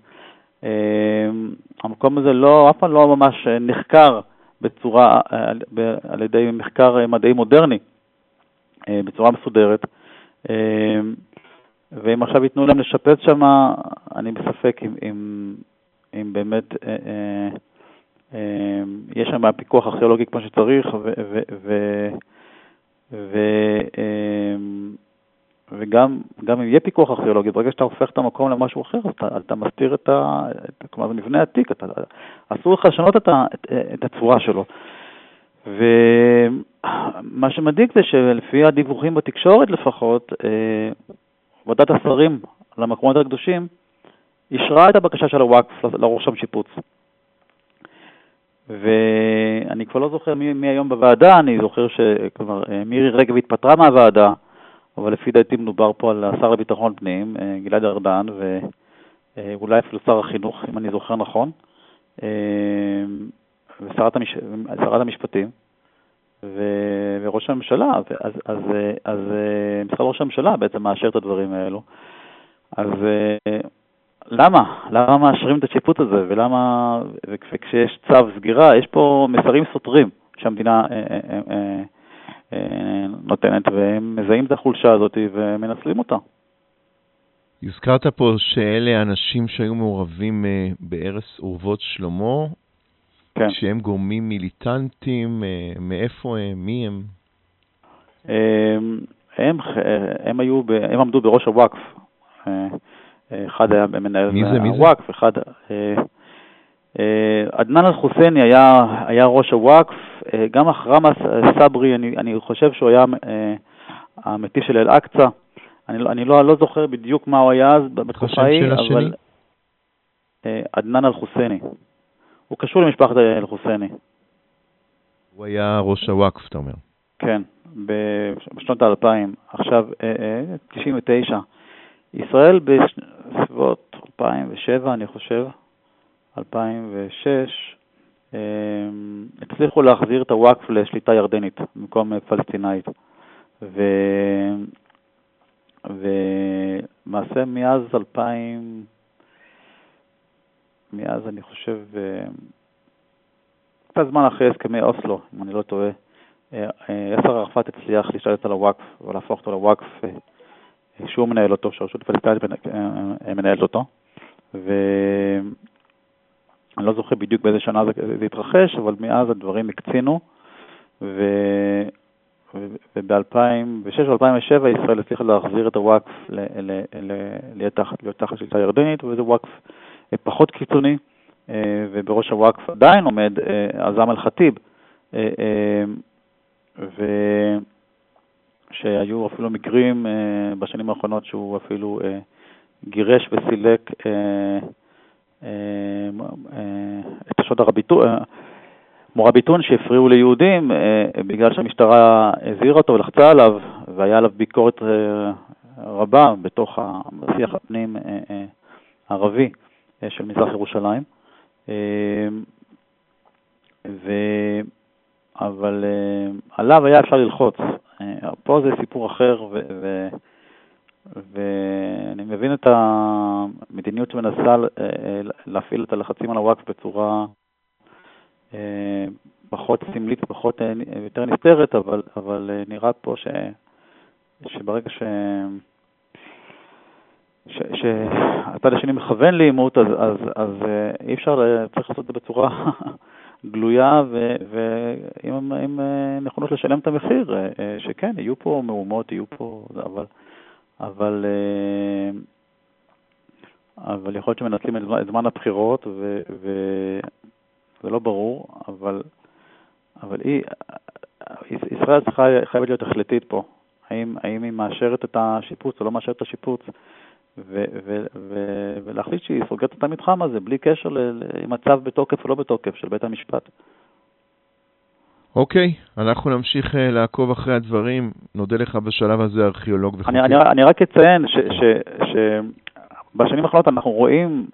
המקום הזה אף פעם לא ממש נחקר בצורה, על ידי מחקר מדעי מודרני, בצורה מסודרת. ואם עכשיו ייתנו להם לשפץ שם, אני בספק אם באמת יש שם פיקוח ארכיאולוגי כמו שצריך, וגם אם יהיה פיקוח ארכיאולוגי, ברגע שאתה הופך את המקום למשהו אחר, אז אתה מסתיר כלומר, זה מבנה עתיק, אסור לך לשנות את הצורה שלו. ומה שמדאיג זה שלפי הדיווחים בתקשורת לפחות, ועדת השרים למקומות הקדושים אישרה את הבקשה של הוואקף לערוך שם שיפוץ. ואני כבר לא זוכר מי היום בוועדה, אני זוכר שכלומר מירי רגב התפטרה מהוועדה, אבל לפי דעתי מדובר פה על השר לביטחון פנים, גלעד ארדן, ואולי אפילו שר החינוך, אם אני זוכר נכון, ושרת המשפטים, וראש הממשלה, אז משרד ראש הממשלה בעצם מאשר את הדברים האלו. אז למה מאשרים את השיפוט הזה, ולמה, וכשיש צו סגירה, יש פה מסרים סותרים שהמדינה נותנת, והם מזהים את החולשה הזאת ומנצלים אותה. הזכרת פה שאלה האנשים שהיו מעורבים בארץ אורוות שלמה, כן. שהם גורמים מיליטנטים, מאיפה הם, מי הם? הם עמדו בראש הוואקף. אחד היה מנהל הוואקף, אחד עדנאן אל-חוסייני היה ראש הוואקף, גם אחרם סברי, אני חושב שהוא היה המתי של אל-אקצא. אני לא זוכר בדיוק מה הוא היה אז בתקופה ההיא, אבל עדנאן אל-חוסייני. הוא קשור למשפחת אל-חוסייני. הוא היה ראש הוואקף, אתה אומר. כן, בשנות ה-2000. עכשיו, 99. ישראל בסביבות 2007, אני חושב, 2006, הצליחו להחזיר את הוואקף לשליטה ירדנית, במקום פלסטינאית. ומעשה מאז אני חושב, קצת זמן אחרי הסכמי אוסלו, אם אני לא טועה, יאסר ערפאת הצליח להשתלט על הוואקף ולהפוך אותו לוואקף שהוא מנהל אותו, שהרשות הפלסטינית מנהלת אותו, ואני לא זוכר בדיוק באיזה שנה זה התרחש, אבל מאז הדברים הקצינו, וב-2006 ו-2007 ישראל הצליחה להחזיר את הוואקף להיות תחת שליטה ירדנית, וזה וואקף פחות קיצוני, ובראש הוואקף עדיין עומד עזאם אל-ח'טיב, שהיו אפילו מקרים בשנים האחרונות שהוא אפילו גירש וסילק את השוד מורביטון שהפריעו ליהודים בגלל שהמשטרה הזהירה אותו ולחצה עליו, והיה עליו ביקורת רבה בתוך השיח הפנים הערבי של מזרח ירושלים. אבל עליו היה אפשר ללחוץ. פה זה סיפור אחר, ואני מבין את המדיניות שמנסה להפעיל את הלחצים על הוואקף בצורה פחות סמלית, פחות יותר נסתרת, אבל נראה פה שברגע שהצד השני מכוון לעימות, אז אי אפשר, צריך לעשות את זה בצורה גלויה, ועם נכונות לשלם את המחיר, שכן, יהיו פה מהומות, יהיו פה, אבל יכול להיות שמנצלים את זמן הבחירות, זה לא ברור, אבל ישראל חייבת להיות החלטית פה, האם היא מאשרת את השיפוץ או לא מאשרת את השיפוץ, ולהחליט שהיא סוגרת את המתחם הזה, בלי קשר עם הצו בתוקף או לא בתוקף של בית המשפט. אוקיי, אנחנו נמשיך לעקוב אחרי הדברים. נודה לך בשלב הזה, ארכיאולוג וחוקר. אני רק אציין שבשנים האחרונות אנחנו רואים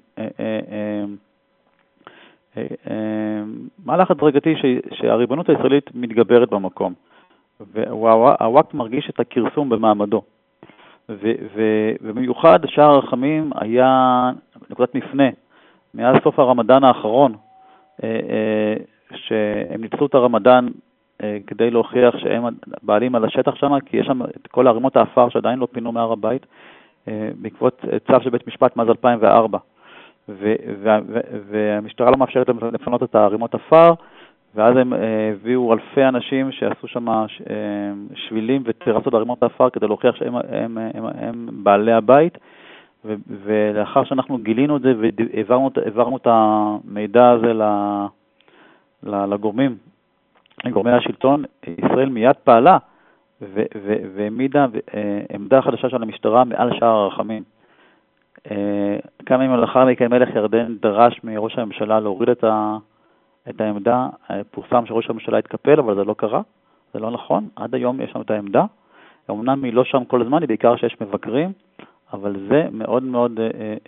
מהלך הדרגתי שהריבונות הישראלית מתגברת במקום, והוואקף מרגיש את הכרסום במעמדו. ובמיוחד שער הרחמים היה נקודת מפנה. מאז סוף הרמדאן האחרון, שהם ניצלו את הרמדאן כדי להוכיח שהם בעלים על השטח שם, כי יש שם את כל הערימות האפר שעדיין לא פינו מהר הבית, בעקבות צו של בית משפט מאז 2004. והמשטרה לא מאפשרת להם לפנות את הערימות אפר, ואז הם הביאו אלפי אנשים שעשו שם שבילים וטרסות בערימות האפר כדי להוכיח שהם בעלי הבית, ולאחר שאנחנו גילינו את זה והעברנו את המידע הזה לגורמי השלטון, ישראל מיד פעלה והעמידה עמדה חדשה של המשטרה מעל שער הרחמים. כמה ימים לאחר מכן מלך ירדן דרש מראש הממשלה להוריד את העמדה. פורסם שראש הממשלה התקפל, אבל זה לא קרה, זה לא נכון. עד היום יש שם את העמדה. אמנם היא לא שם כל הזמן, היא בעיקר שיש מבקרים, אבל זה מאוד מאוד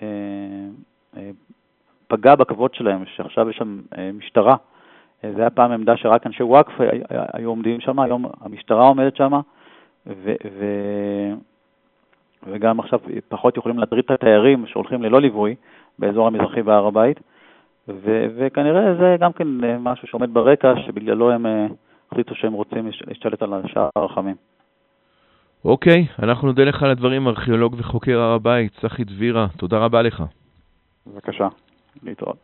פגע בכבוד שלהם, שעכשיו יש שם משטרה. זה היה פעם עמדה שרק אנשי וואקף היו עומדים שם, היום המשטרה עומדת שם, וגם עכשיו פחות יכולים להטריד את התיירים שהולכים ללא ליווי באזור המזרחי והר הבית, וכנראה זה גם כן משהו שעומד ברקע, שבגללו הם החליטו שהם רוצים להשתלט על שער הרחמים. אוקיי, אנחנו נודה לך על הדברים, ארכיאולוג וחוקר הר הבית, צחי דבירה, תודה רבה לך. בבקשה, להתראות.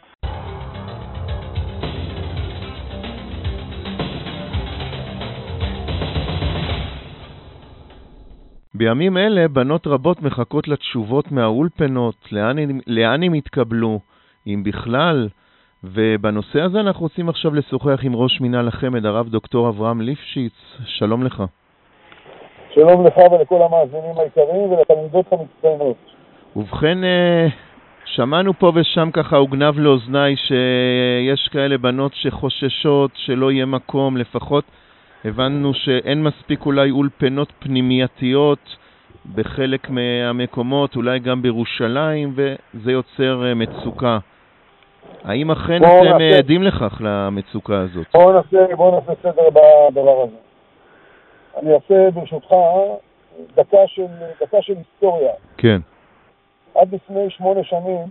בימים אלה בנות רבות מחכות לתשובות מהאולפנות, לאן הם התקבלו, אם בכלל, ובנושא הזה אנחנו רוצים עכשיו לשוחח עם ראש מינהל החמ"ד, הרב דוקטור אברהם ליפשיץ. שלום לך. שלום לך ולכל המאזינים העיקריים ולתלמידות המצטיינות. ובכן, שמענו פה ושם ככה הוגנב לאוזניי שיש כאלה בנות שחוששות שלא יהיה מקום, לפחות הבנו שאין מספיק אולי אולפנות פנימייתיות בחלק מהמקומות, אולי גם בירושלים, וזה יוצר מצוקה. האם אכן אתם עדים לכך למצוקה הזאת? בואו נעשה סדר בדבר הזה. אני אעשה ברשותך דקה של היסטוריה. כן. עד לפני 8 שנים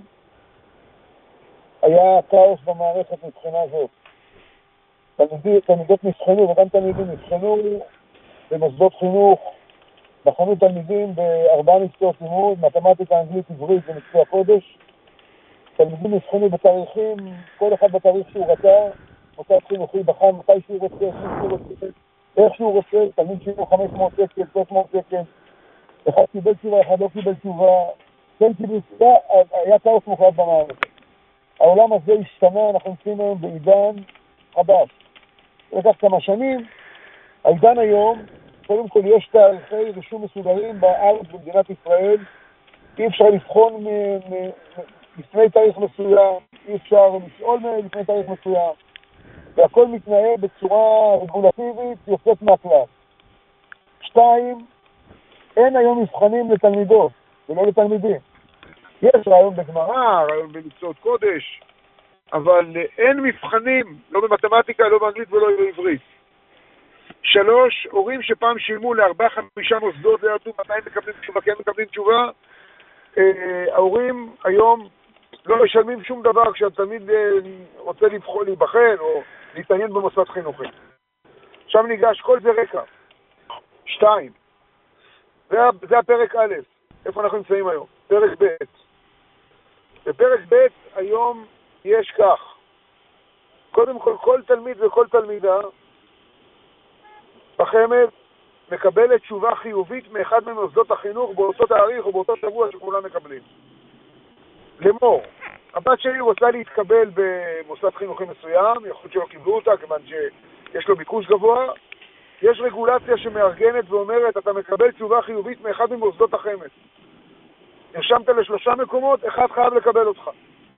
היה כאוס במערכת מבחינה זאת. תלמידות נבחנו וגם תלמידים נבחנו במוסדות חינוך, בחנו תלמידים ב4 מקצועות לימוד, מתמטיקה, אנגלית, עברית ומקצוע קודש. תלמידים נבחנו בתאריכים, כל אחד בתאריך שהוא רצה, מוסד חינוכי בחן מתי שהוא רוצה, איך שהוא רוצה, תלמיד שינו 500 שקל, 300 שקל, אחד קיבל תשובה, אחד לא קיבל תשובה, כן קיבל תשובה, היה כאוס מוחלט במערכת. העולם הזה השתנה, אנחנו נמצאים היום בעידן חדש. לקח כמה שנים, העידן היום, קודם כל יש תאריכי רישום מסודרים בארץ במדינת ישראל, אי אפשר לבחון לפני תאריך מסוים, אי אפשר לשאול לפני תאריך מסוים, והכל מתנהל בצורה רגולטיבית יוצאת מהכלל. 2, אין היום מבחנים לתלמידות ולא לתלמידים. יש רעיון בגמרא, רעיון במקצועות קודש, אבל אין מבחנים, לא במתמטיקה, לא באנגלית ולא בעברית. 3, הורים שפעם שילמו ל4-5 מוסדות וידעו מתי מקבלים תשובה, כן מקבלים תשובה, ההורים היום לא משלמים שום דבר כשהתלמיד רוצה להיבחן או להתעניין במוסד חינוכי. עכשיו ניגש, כל זה רקע. 2, זה הפרק א', איפה אנחנו נמצאים היום? פרק ב'. בפרק ב' היום יש כך, קודם כל, כל תלמיד וכל תלמידה בחמ"ד מקבלת תשובה חיובית מאחד ממוסדות החינוך באותו תאריך או באותו שבוע שכולם מקבלים. למור, הבת שלי רוצה להתקבל במוסד חינוכי מסוים, יכול להיות שלא קיבלו אותה, כיוון שיש לו ביקוש גבוה, יש רגולציה שמארגנת ואומרת, אתה מקבל תשובה חיובית מאחד ממוסדות החמ"ד. נרשמת ל3 מקומות, אחד חייב לקבל אותך.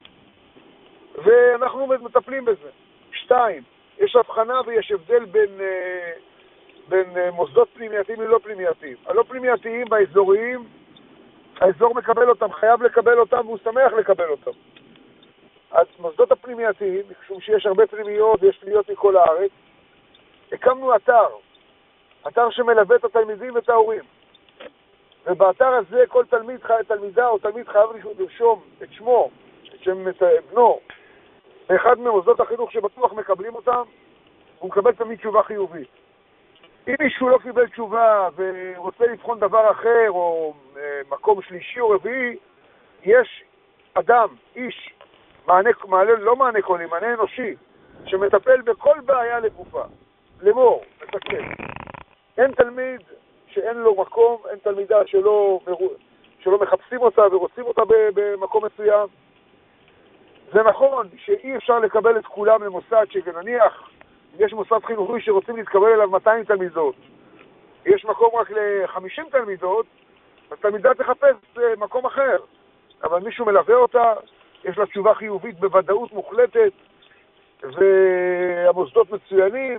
ואנחנו מטפלים בזה. 2, יש הבחנה ויש הבדל בין מוסדות פנימייתיים ללא פנימייתיים. הלא פנימייתיים והאזוריים, האזור מקבל אותם, חייב לקבל אותם והוא שמח לקבל אותם. אז מוסדות הפנימייתיים, משום שיש הרבה פנימיות ויש פנימיות מכל הארץ, הקמנו אתר שמלווה את התלמידים ואת ההורים. ובאתר הזה כל תלמידה או תלמיד חייב לרשום את שמו, את שם בנו, באחד ממוסדות החינוך שבטוח מקבלים אותם, הוא מקבל תמיד תשובה חיובית. אם מישהו לא קיבל תשובה ורוצה לבחון דבר אחר, או מקום שלישי או רביעי, יש אדם, איש, לא מענה קולי, מענה אנושי, שמטפל בכל בעיה לגופה. לאמור, מסכם. אין תלמיד שאין לו מקום, אין תלמידה שלא מחפשים אותה ורוצים אותה במקום מסוים. זה נכון שאי אפשר לקבל את כולם למוסד שנניח, יש מוסד חינוכי שרוצים להתקבל אליו 200 תלמידות. יש מקום רק ל-50 תלמידות, אז תלמידה תחפש מקום אחר. אבל מישהו מלווה אותה, יש לה תשובה חיובית בוודאות מוחלטת, והמוסדות מצוינים,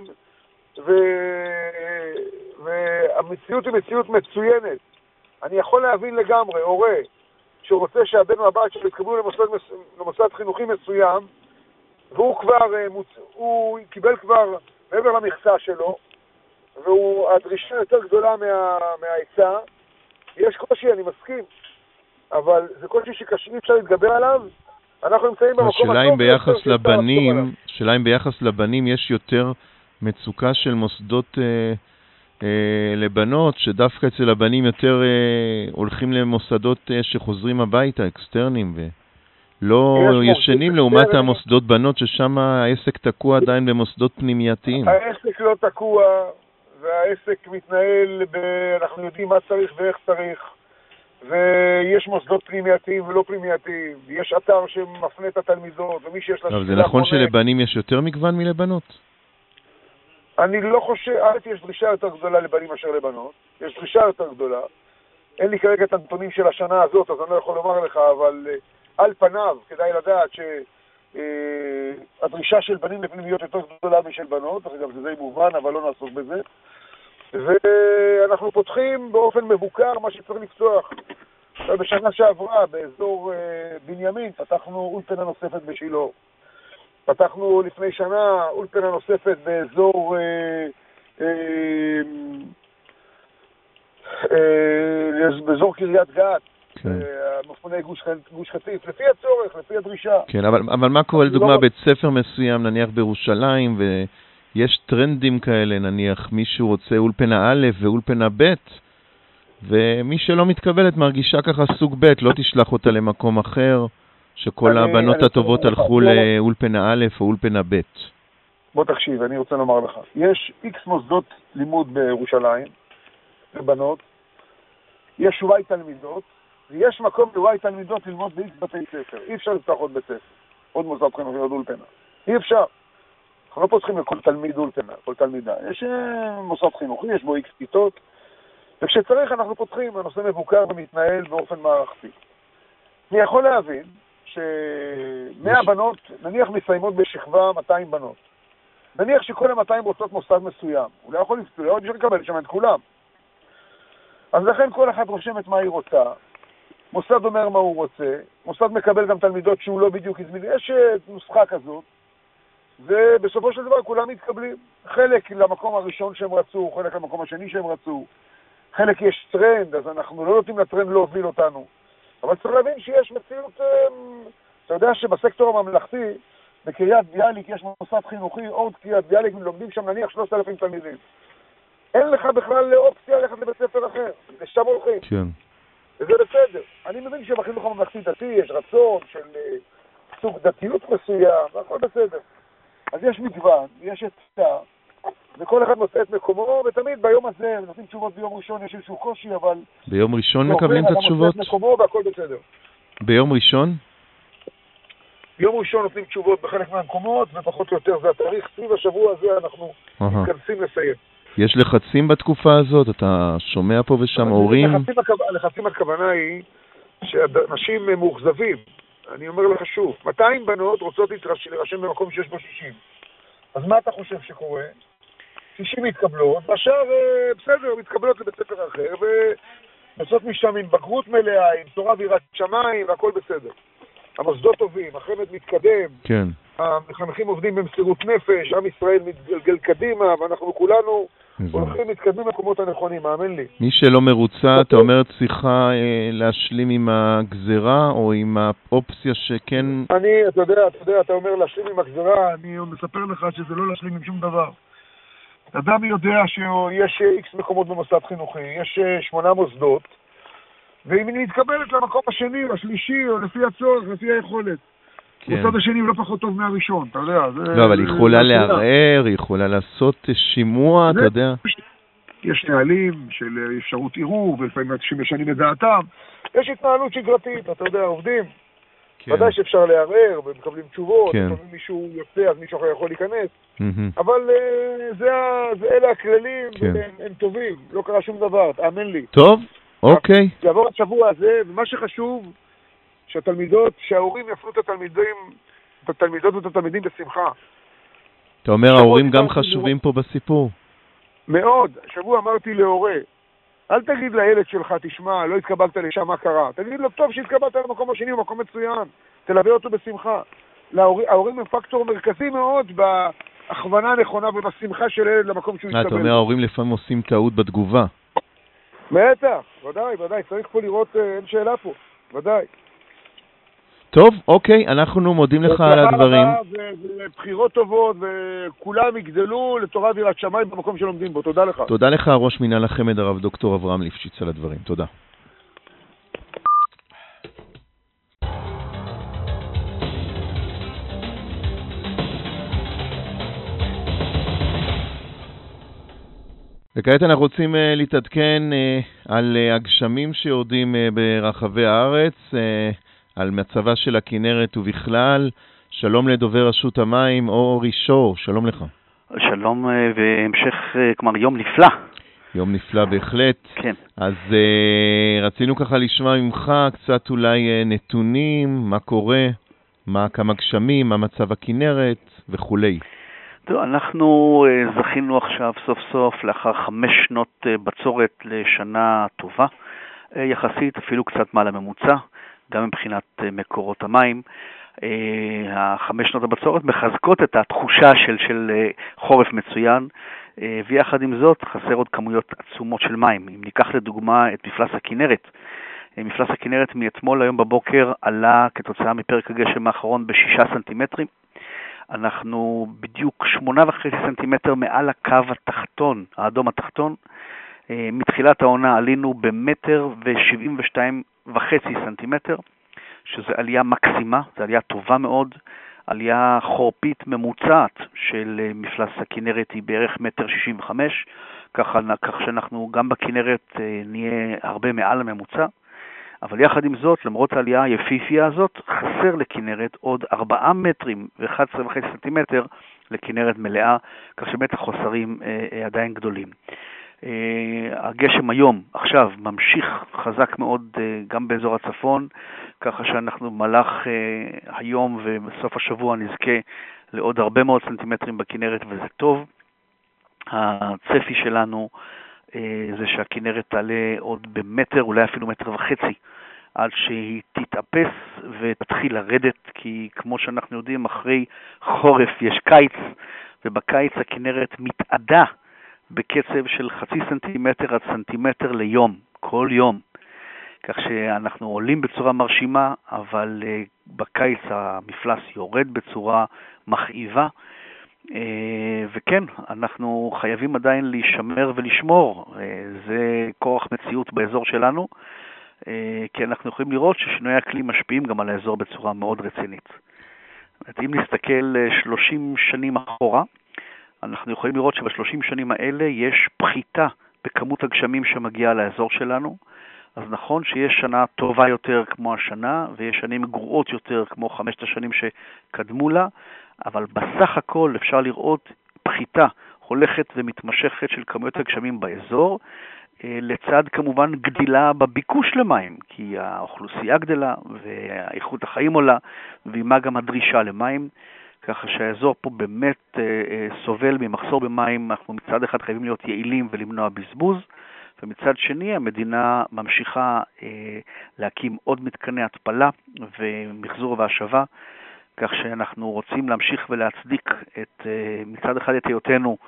והמציאות היא מציאות מצוינת. אני יכול להבין לגמרי, הורה, שרוצה שהבן והבת שלו יתקבלו למוסד חינוכי מסוים, והוא הוא קיבל כבר מעבר למכסה שלו, והדרישה יותר גדולה מההיצע. יש קושי, אני מסכים, אבל זה קושי שקשה אפשר להתגבר עליו. אנחנו נמצאים במקום השאלה אם ביחס לבנים יש יותר מצוקה של מוסדות לבנות, שדווקא אצל הבנים יותר הולכים למוסדות שחוזרים הביתה, אקסטרנים, ולא ישנים לעומת המוסדות בנות, ששם העסק תקוע עדיין במוסדות פנימייתיים. העסק לא תקוע, והעסק מתנהל, אנחנו יודעים מה צריך ואיך צריך, ויש מוסדות פנימייתיים ולא פנימייתיים, יש אתר שמפנה את התלמידות, ומי שיש לה... אבל זה נכון שלבנים יש יותר מגוון מלבנות? אני לא חושב, יש דרישה יותר גדולה לבנים מאשר לבנות, יש דרישה יותר גדולה. אין לי כרגע את הנתונים של השנה הזאת, אז אני לא יכול לומר לך, אבל על פניו כדאי לדעת שהדרישה של בנים לפנימיות יותר גדולה משל בנות, אגב זה די מובן, אבל לא נעסוק בזה. ואנחנו פותחים באופן מבוקר מה שצריך לפתוח. בשנה שעברה, באזור בנימין, פתחנו אולפנה נוספת בשילה. פתחנו לפני שנה אולפנה נוספת באזור באזור קריית גת, מפוני גוש קטיף, לפי הצורך, לפי הדרישה. כן, אבל מה קורה לדוגמה בית ספר מסוים, נניח בירושלים, ויש טרנדים כאלה, נניח מישהו רוצה אולפנה א' ואולפנה ב', ומי שלא מתקבלת מרגישה ככה סוג ב', לא תשלח אותה למקום אחר, שכל הבנות הטובות הלכו לאולפנה א' או אולפנה ב'. בוא תקשיב, אני רוצה לומר לך. יש איקס מוסדות לימוד בירושלים, לבנות, יש וואי תלמידות, ויש מקום לוואי תלמידות ללמוד באיקס בתי ספר. אי אפשר לפתוח עוד בית ספר, עוד מוסד חינוכי, עוד אולפנה. אי אפשר. אנחנו לא פותחים לכל תלמיד אולפנה, כל תלמידה. יש מוסד חינוכי, יש בו איקס כיתות, וכשצריך אנחנו פותחים, הנושא מבוקר ומתנהל באופן מערכתי. אני יכול להבין ש100 בנות, נניח מסיימות בשכבה 200 בנות. נניח שכל ה-200 רוצות מוסד מסוים. הוא לא יכול לקבל שם את כולם. אז לכן כל אחד רושם את מה היא רוצה. מוסד אומר מה הוא רוצה. מוסד מקבל גם תלמידות שהוא לא בדיוק הזמין. יש נוסחה כזאת. ובסופו של דבר כולם מתקבלים. חלק למקום הראשון שהם רצו, חלק למקום השני שהם רצו. חלק יש טרנד, אז אנחנו לא נותנים לטרנד להוביל אותנו. אבל צריך להבין שיש מציאות, אתה יודע שבסקטור הממלכתי, בקריית ביאליק יש מוסד חינוכי, עוד קריית ביאליק, לומדים שם נניח 3,000 תלמידים. אין לך בכלל אופציה ללכת לבית ספר אחר, לשם הולכים. כן. וזה בסדר. אני מבין שבחינוך הממלכתי דתי יש רצון של סוג דתיות מסוים, והכל בסדר. אז יש מגוון, יש היצע, וכל אחד מוצא את מקומו, ותמיד ביום הזה, נותנים תשובות ביום ראשון, יש איזשהו קושי, אבל... ביום ראשון מקבלים את התשובות? מוצא את מקומו והכל בסדר. ביום ראשון? ביום ראשון נותנים תשובות בחלק מהמקומות, ופחות או יותר זה התאריך. סביב השבוע הזה אנחנו מתכנסים לסיים. יש לחצים בתקופה הזאת? אתה שומע פה ושם הורים? לחצים הכוונה היא שאנשים מאוכזבים. אני אומר לך שוב, 200 בנות רוצות להירשם במקום שיש בו 60. אז מה אתה חושב שקורה? 60 מתקבלות, והשאר בסדר, מתקבלות לבית ספר אחר, ונוצאות משם עם בגרות מלאה, עם תורה ויראת שמיים, והכל בסדר. המוסדות טובים, החמ"ד מתקדם, כן. המחנכים עובדים במסירות נפש, עם ישראל מתגלגל קדימה, ואנחנו כולנו הולכים, מתקדמים למקומות הנכונים, האמן לי. מי שלא מרוצה, אתה אומר, צריכה להשלים עם הגזרה או עם האופציה שכן... אתה יודע, אתה אומר להשלים עם הגזרה, אני מספר לך שזה לא להשלים עם שום דבר. אדם יודע שיש X מקומות במוסד חינוכי, יש 8 מוסדות, ואם היא מתקבלת למקום השני או השלישי, או לפי הצורך, לפי היכולת. המוסד השני הוא לא פחות טוב מהראשון, אתה יודע. לא, אבל היא יכולה לערער, היא יכולה לעשות שימוע, אתה יודע. יש נהלים של אפשרות עירוב, ולפעמים שמשנים את דעתם. יש התנהלות שגרתית, אתה יודע, עובדים. ודאי שאפשר לערער, ומקבלים תשובות, לפעמים מישהו יוצא, אז מישהו אחר יכול להיכנס. אבל אלה הכללים, והם טובים, לא קרה שום דבר, תאמן לי. טוב, אוקיי. יעבור השבוע הזה, ומה שחשוב, שההורים יפנו את התלמידות ואת התלמידים בשמחה. אתה אומר, ההורים גם חשובים פה בסיפור. מאוד. השבוע אמרתי להורה, אל תגיד לילד שלך, תשמע, לא התקבלת לשם, מה קרה? תגיד לו, טוב שהתקבלת למקום השני, הוא מקום מצוין. תלווה אותו בשמחה. ההורים הם פקטור מרכזי מאוד בהכוונה הנכונה ובשמחה של ילד למקום שהוא יתקבל. אתה אומר, ההורים לפעמים עושים טעות בתגובה. בטח, ודאי. צריך פה לראות, אין שאלה פה. ודאי. טוב, אוקיי, אנחנו מודים לך על הדברים. ובחירות טובות, וכולם יגדלו לתורה ויראת שמיים במקום שלומדים בו. תודה לך. תודה לך, ראש מינהל החמ"ד, הרב דוקטור אברהם ליפשיץ, על הדברים. תודה. וכעת אנחנו רוצים להתעדכן על הגשמים שיורדים ברחבי הארץ, על מצבה של הכנרת ובכלל. שלום לדובר רשות המים, אורי שור, שלום לך. שלום והמשך, כלומר יום נפלא. יום נפלא בהחלט. כן. אז רצינו ככה לשמוע ממך קצת אולי נתונים, מה קורה, כמה גשמים, מה מצב הכנרת וכולי. טוב, אנחנו זכינו עכשיו סוף סוף לאחר 5 שנות בצורת לשנה טובה, יחסית אפילו קצת מעל הממוצע, גם מבחינת מקורות המים. 5 שנות הבצורת מחזקות את התחושה של חורף מצוין, ויחד עם זאת חסר עוד כמויות עצומות של מים. אם ניקח לדוגמה את מפלס הכנרת, מפלס הכנרת מאתמול היום בבוקר עלה כתוצאה מפרק הגשם האחרון ב6 סנטימטרים. אנחנו בדיוק 8.5 סנטימטר מעל הקו התחתון, האדום התחתון. מתחילת העונה עלינו ב1.72.5 סנטימטר, שזו עלייה מקסימה, זו עלייה טובה מאוד. עלייה חורפית ממוצעת של מפלס הכנרת היא בערך 1.65 מטר, כך שאנחנו גם בכנרת נהיה הרבה מעל הממוצע. אבל יחד עם זאת, למרות העלייה היפיפייה הזאת, חסר לכנרת עוד 4 מטרים ו11.5 סנטימטר לכנרת מלאה, כך שבאמת החוסרים עדיין גדולים. הגשם היום, עכשיו, ממשיך חזק מאוד גם באזור הצפון, ככה שאנחנו במהלך היום ובסוף השבוע נזכה לעוד הרבה מאוד סנטימטרים בכנרת, וזה טוב. הצפי שלנו זה שהכנרת תעלה עוד במטר, אולי אפילו 1.5 מטר, עד שהיא תתאפס ותתחיל לרדת, כי כמו שאנחנו יודעים, אחרי חורף יש קיץ, ובקיץ הכנרת מתעדה בקצב של 0.5 סנטימטר עד סנטימטר ליום, כל יום. כך שאנחנו עולים בצורה מרשימה, אבל בקיץ המפלס יורד בצורה מכאיבה, וכן, אנחנו חייבים עדיין להישמר ולשמור. זה כורח מציאות באזור שלנו, כי אנחנו יכולים לראות ששינויי האקלים משפיעים גם על האזור בצורה מאוד רצינית. אם נסתכל 30 שנים אחורה, אנחנו יכולים לראות שב30 שנים האלה יש פחיתה בכמות הגשמים שמגיעה לאזור שלנו. אז נכון שיש שנה טובה יותר כמו השנה, ויש שנים גרועות יותר כמו 5 השנים שקדמו לה, אבל בסך הכל אפשר לראות פחיתה הולכת ומתמשכת של כמויות הגשמים באזור, לצד כמובן גדילה בביקוש למים, כי האוכלוסייה גדלה ואיכות החיים עולה, ועימה גם הדרישה למים, ככה שהאזור פה באמת סובל ממחסור במים. אנחנו מצד אחד חייבים להיות יעילים ולמנוע בזבוז, ומצד שני המדינה ממשיכה להקים עוד מתקני התפלה ומחזור והשבה, כך שאנחנו רוצים להמשיך ולהצדיק מצד אחד את היותנו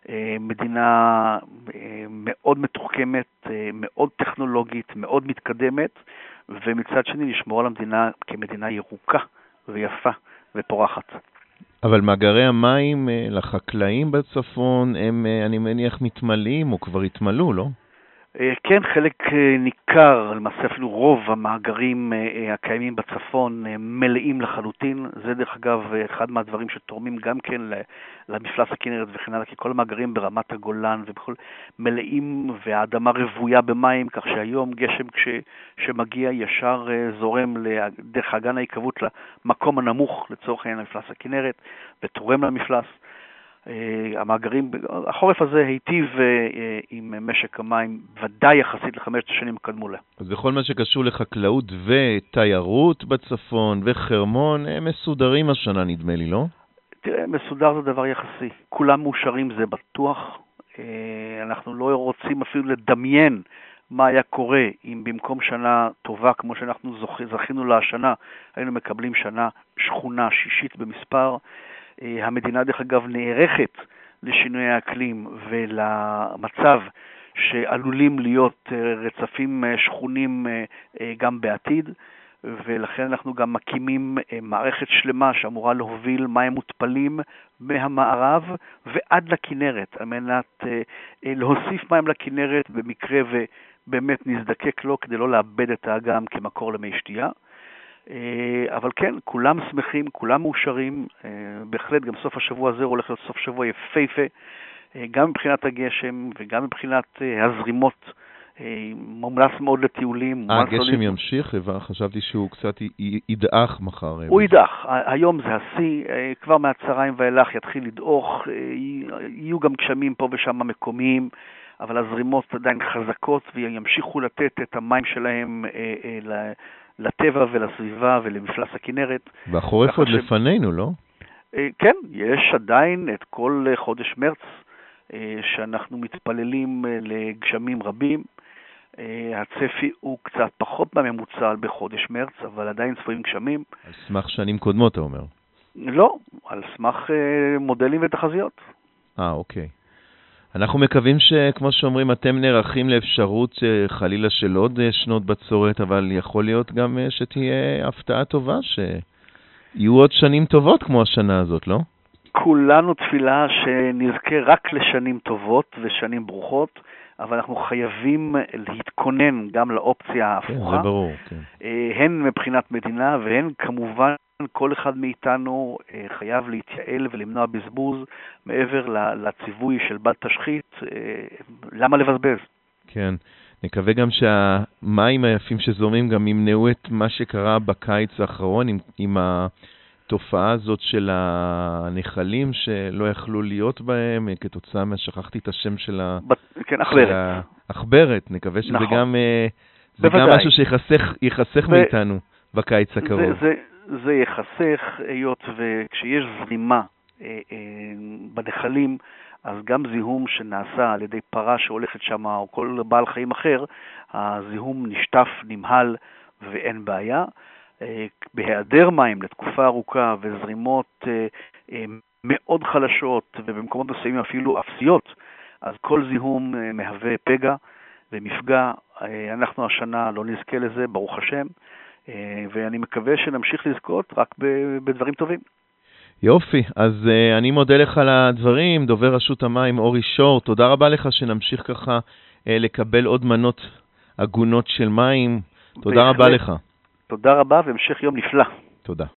מדינה מאוד מתוחכמת, מאוד טכנולוגית, מאוד מתקדמת, ומצד שני לשמור על המדינה כמדינה ירוקה ויפה ופורחת. אבל מאגרי המים לחקלאים בצפון הם, אני מניח, מתמלאים או כבר התמלאו, לא? כן, חלק ניכר, למעשה אפילו רוב המאגרים הקיימים בצפון מלאים לחלוטין. זה דרך אגב אחד מהדברים שתורמים גם כן למפלס הכנרת וכן הלאה, כי כל המאגרים ברמת הגולן ובכל מלאים והאדמה רבויה במים, כך שהיום גשם שמגיע ישר זורם דרך אגן העיקבות למקום הנמוך לצורך העניין המפלס הכנרת ותורם למפלס. המאגרים, החורף הזה היטיב עם משק המים, ודאי יחסית לחמש השנים קדמו לה. אז בכל מה שקשור לחקלאות ותיירות בצפון וחרמון, הם מסודרים השנה נדמה לי, לא? תראה, מסודר זה דבר יחסי. כולם מאושרים, זה בטוח. אנחנו לא רוצים אפילו לדמיין מה היה קורה אם במקום שנה טובה, כמו שאנחנו זכינו לה השנה, היינו מקבלים שנה שכונה שישית במספר. המדינה דרך אגב נערכת לשינוי האקלים ולמצב שעלולים להיות רצפים שכונים גם בעתיד, ולכן אנחנו גם מקימים מערכת שלמה שאמורה להוביל מים מותפלים מהמערב ועד לכנרת, על מנת להוסיף מים לכנרת במקרה ובאמת נזדקק לו כדי לא לאבד את האגם כמקור למי שתייה. אבל כן, כולם שמחים, כולם מאושרים, בהחלט גם סוף השבוע הזה הולך להיות סוף שבוע יפהפה, גם מבחינת הגשם וגם מבחינת הזרימות, מומלץ מאוד לטיולים. הגשם ימשיך, חשבתי שהוא קצת ידעך מחר. הוא ידעך, היום זה השיא, כבר מהצהריים ואילך יתחיל לדעוך, יהיו גם גשמים פה ושם מקומיים, אבל הזרימות עדיין חזקות וימשיכו לתת את המים שלהם לטבע ולסביבה ולמפלס הכנרת. והחורף עוד לפנינו, לא? כן, יש עדיין את כל חודש מרץ שאנחנו מתפללים לגשמים רבים. הצפי הוא קצת פחות מהממוצע בחודש מרץ, אבל עדיין צפויים גשמים. על סמך שנים קודמות, אתה אומר? לא, על סמך מודלים ותחזיות. אוקיי. אנחנו מקווים שכמו שאומרים, אתם נערכים לאפשרות חלילה של עוד שנות בצורת, אבל יכול להיות גם שתהיה הפתעה טובה, שיהיו עוד שנים טובות כמו השנה הזאת, לא? כולנו תפילה שנזכה רק לשנים טובות ושנים ברוכות, אבל אנחנו חייבים להתכונן גם לאופציה ההפוכה. זה ברור, כן. הן מבחינת מדינה והן כמובן כל אחד מאיתנו חייב להתייעל ולמנוע בזבוז מעבר לציווי של בת תשחית. למה לבזבז? כן, נקווה גם שהמים היפים שזורמים גם ימנעו את מה שקרה בקיץ האחרון עם התופעה הזאת של הנחלים שלא יכלו להיות בהם כתוצאה שכחתי את השם של כן, אחברת. אחברת, נקווה שזה נכון. גם זה גם משהו שיחסך מאיתנו בקיץ הקרוב. זה יחסך, היות וכשיש זרימה בנחלים, אז גם זיהום שנעשה על ידי פרה שהולכת שם או כל בעל חיים אחר, הזיהום נשטף, נמהל ואין בעיה. בהיעדר מים לתקופה ארוכה וזרימות מאוד חלשות ובמקומות מסוימים אפילו אפסיות, אז כל זיהום מהווה פגע ומפגע. אנחנו השנה לא נזכה לזה, ברוך השם, ואני מקווה שנמשיך לזכות רק בדברים טובים. יופי, אז אני מודה לך על הדברים, דובר רשות המים אורי שור, תודה רבה לך שנמשיך ככה לקבל עוד מנות הגונות של מים, תודה רבה לך. תודה רבה והמשך יום נפלא. תודה.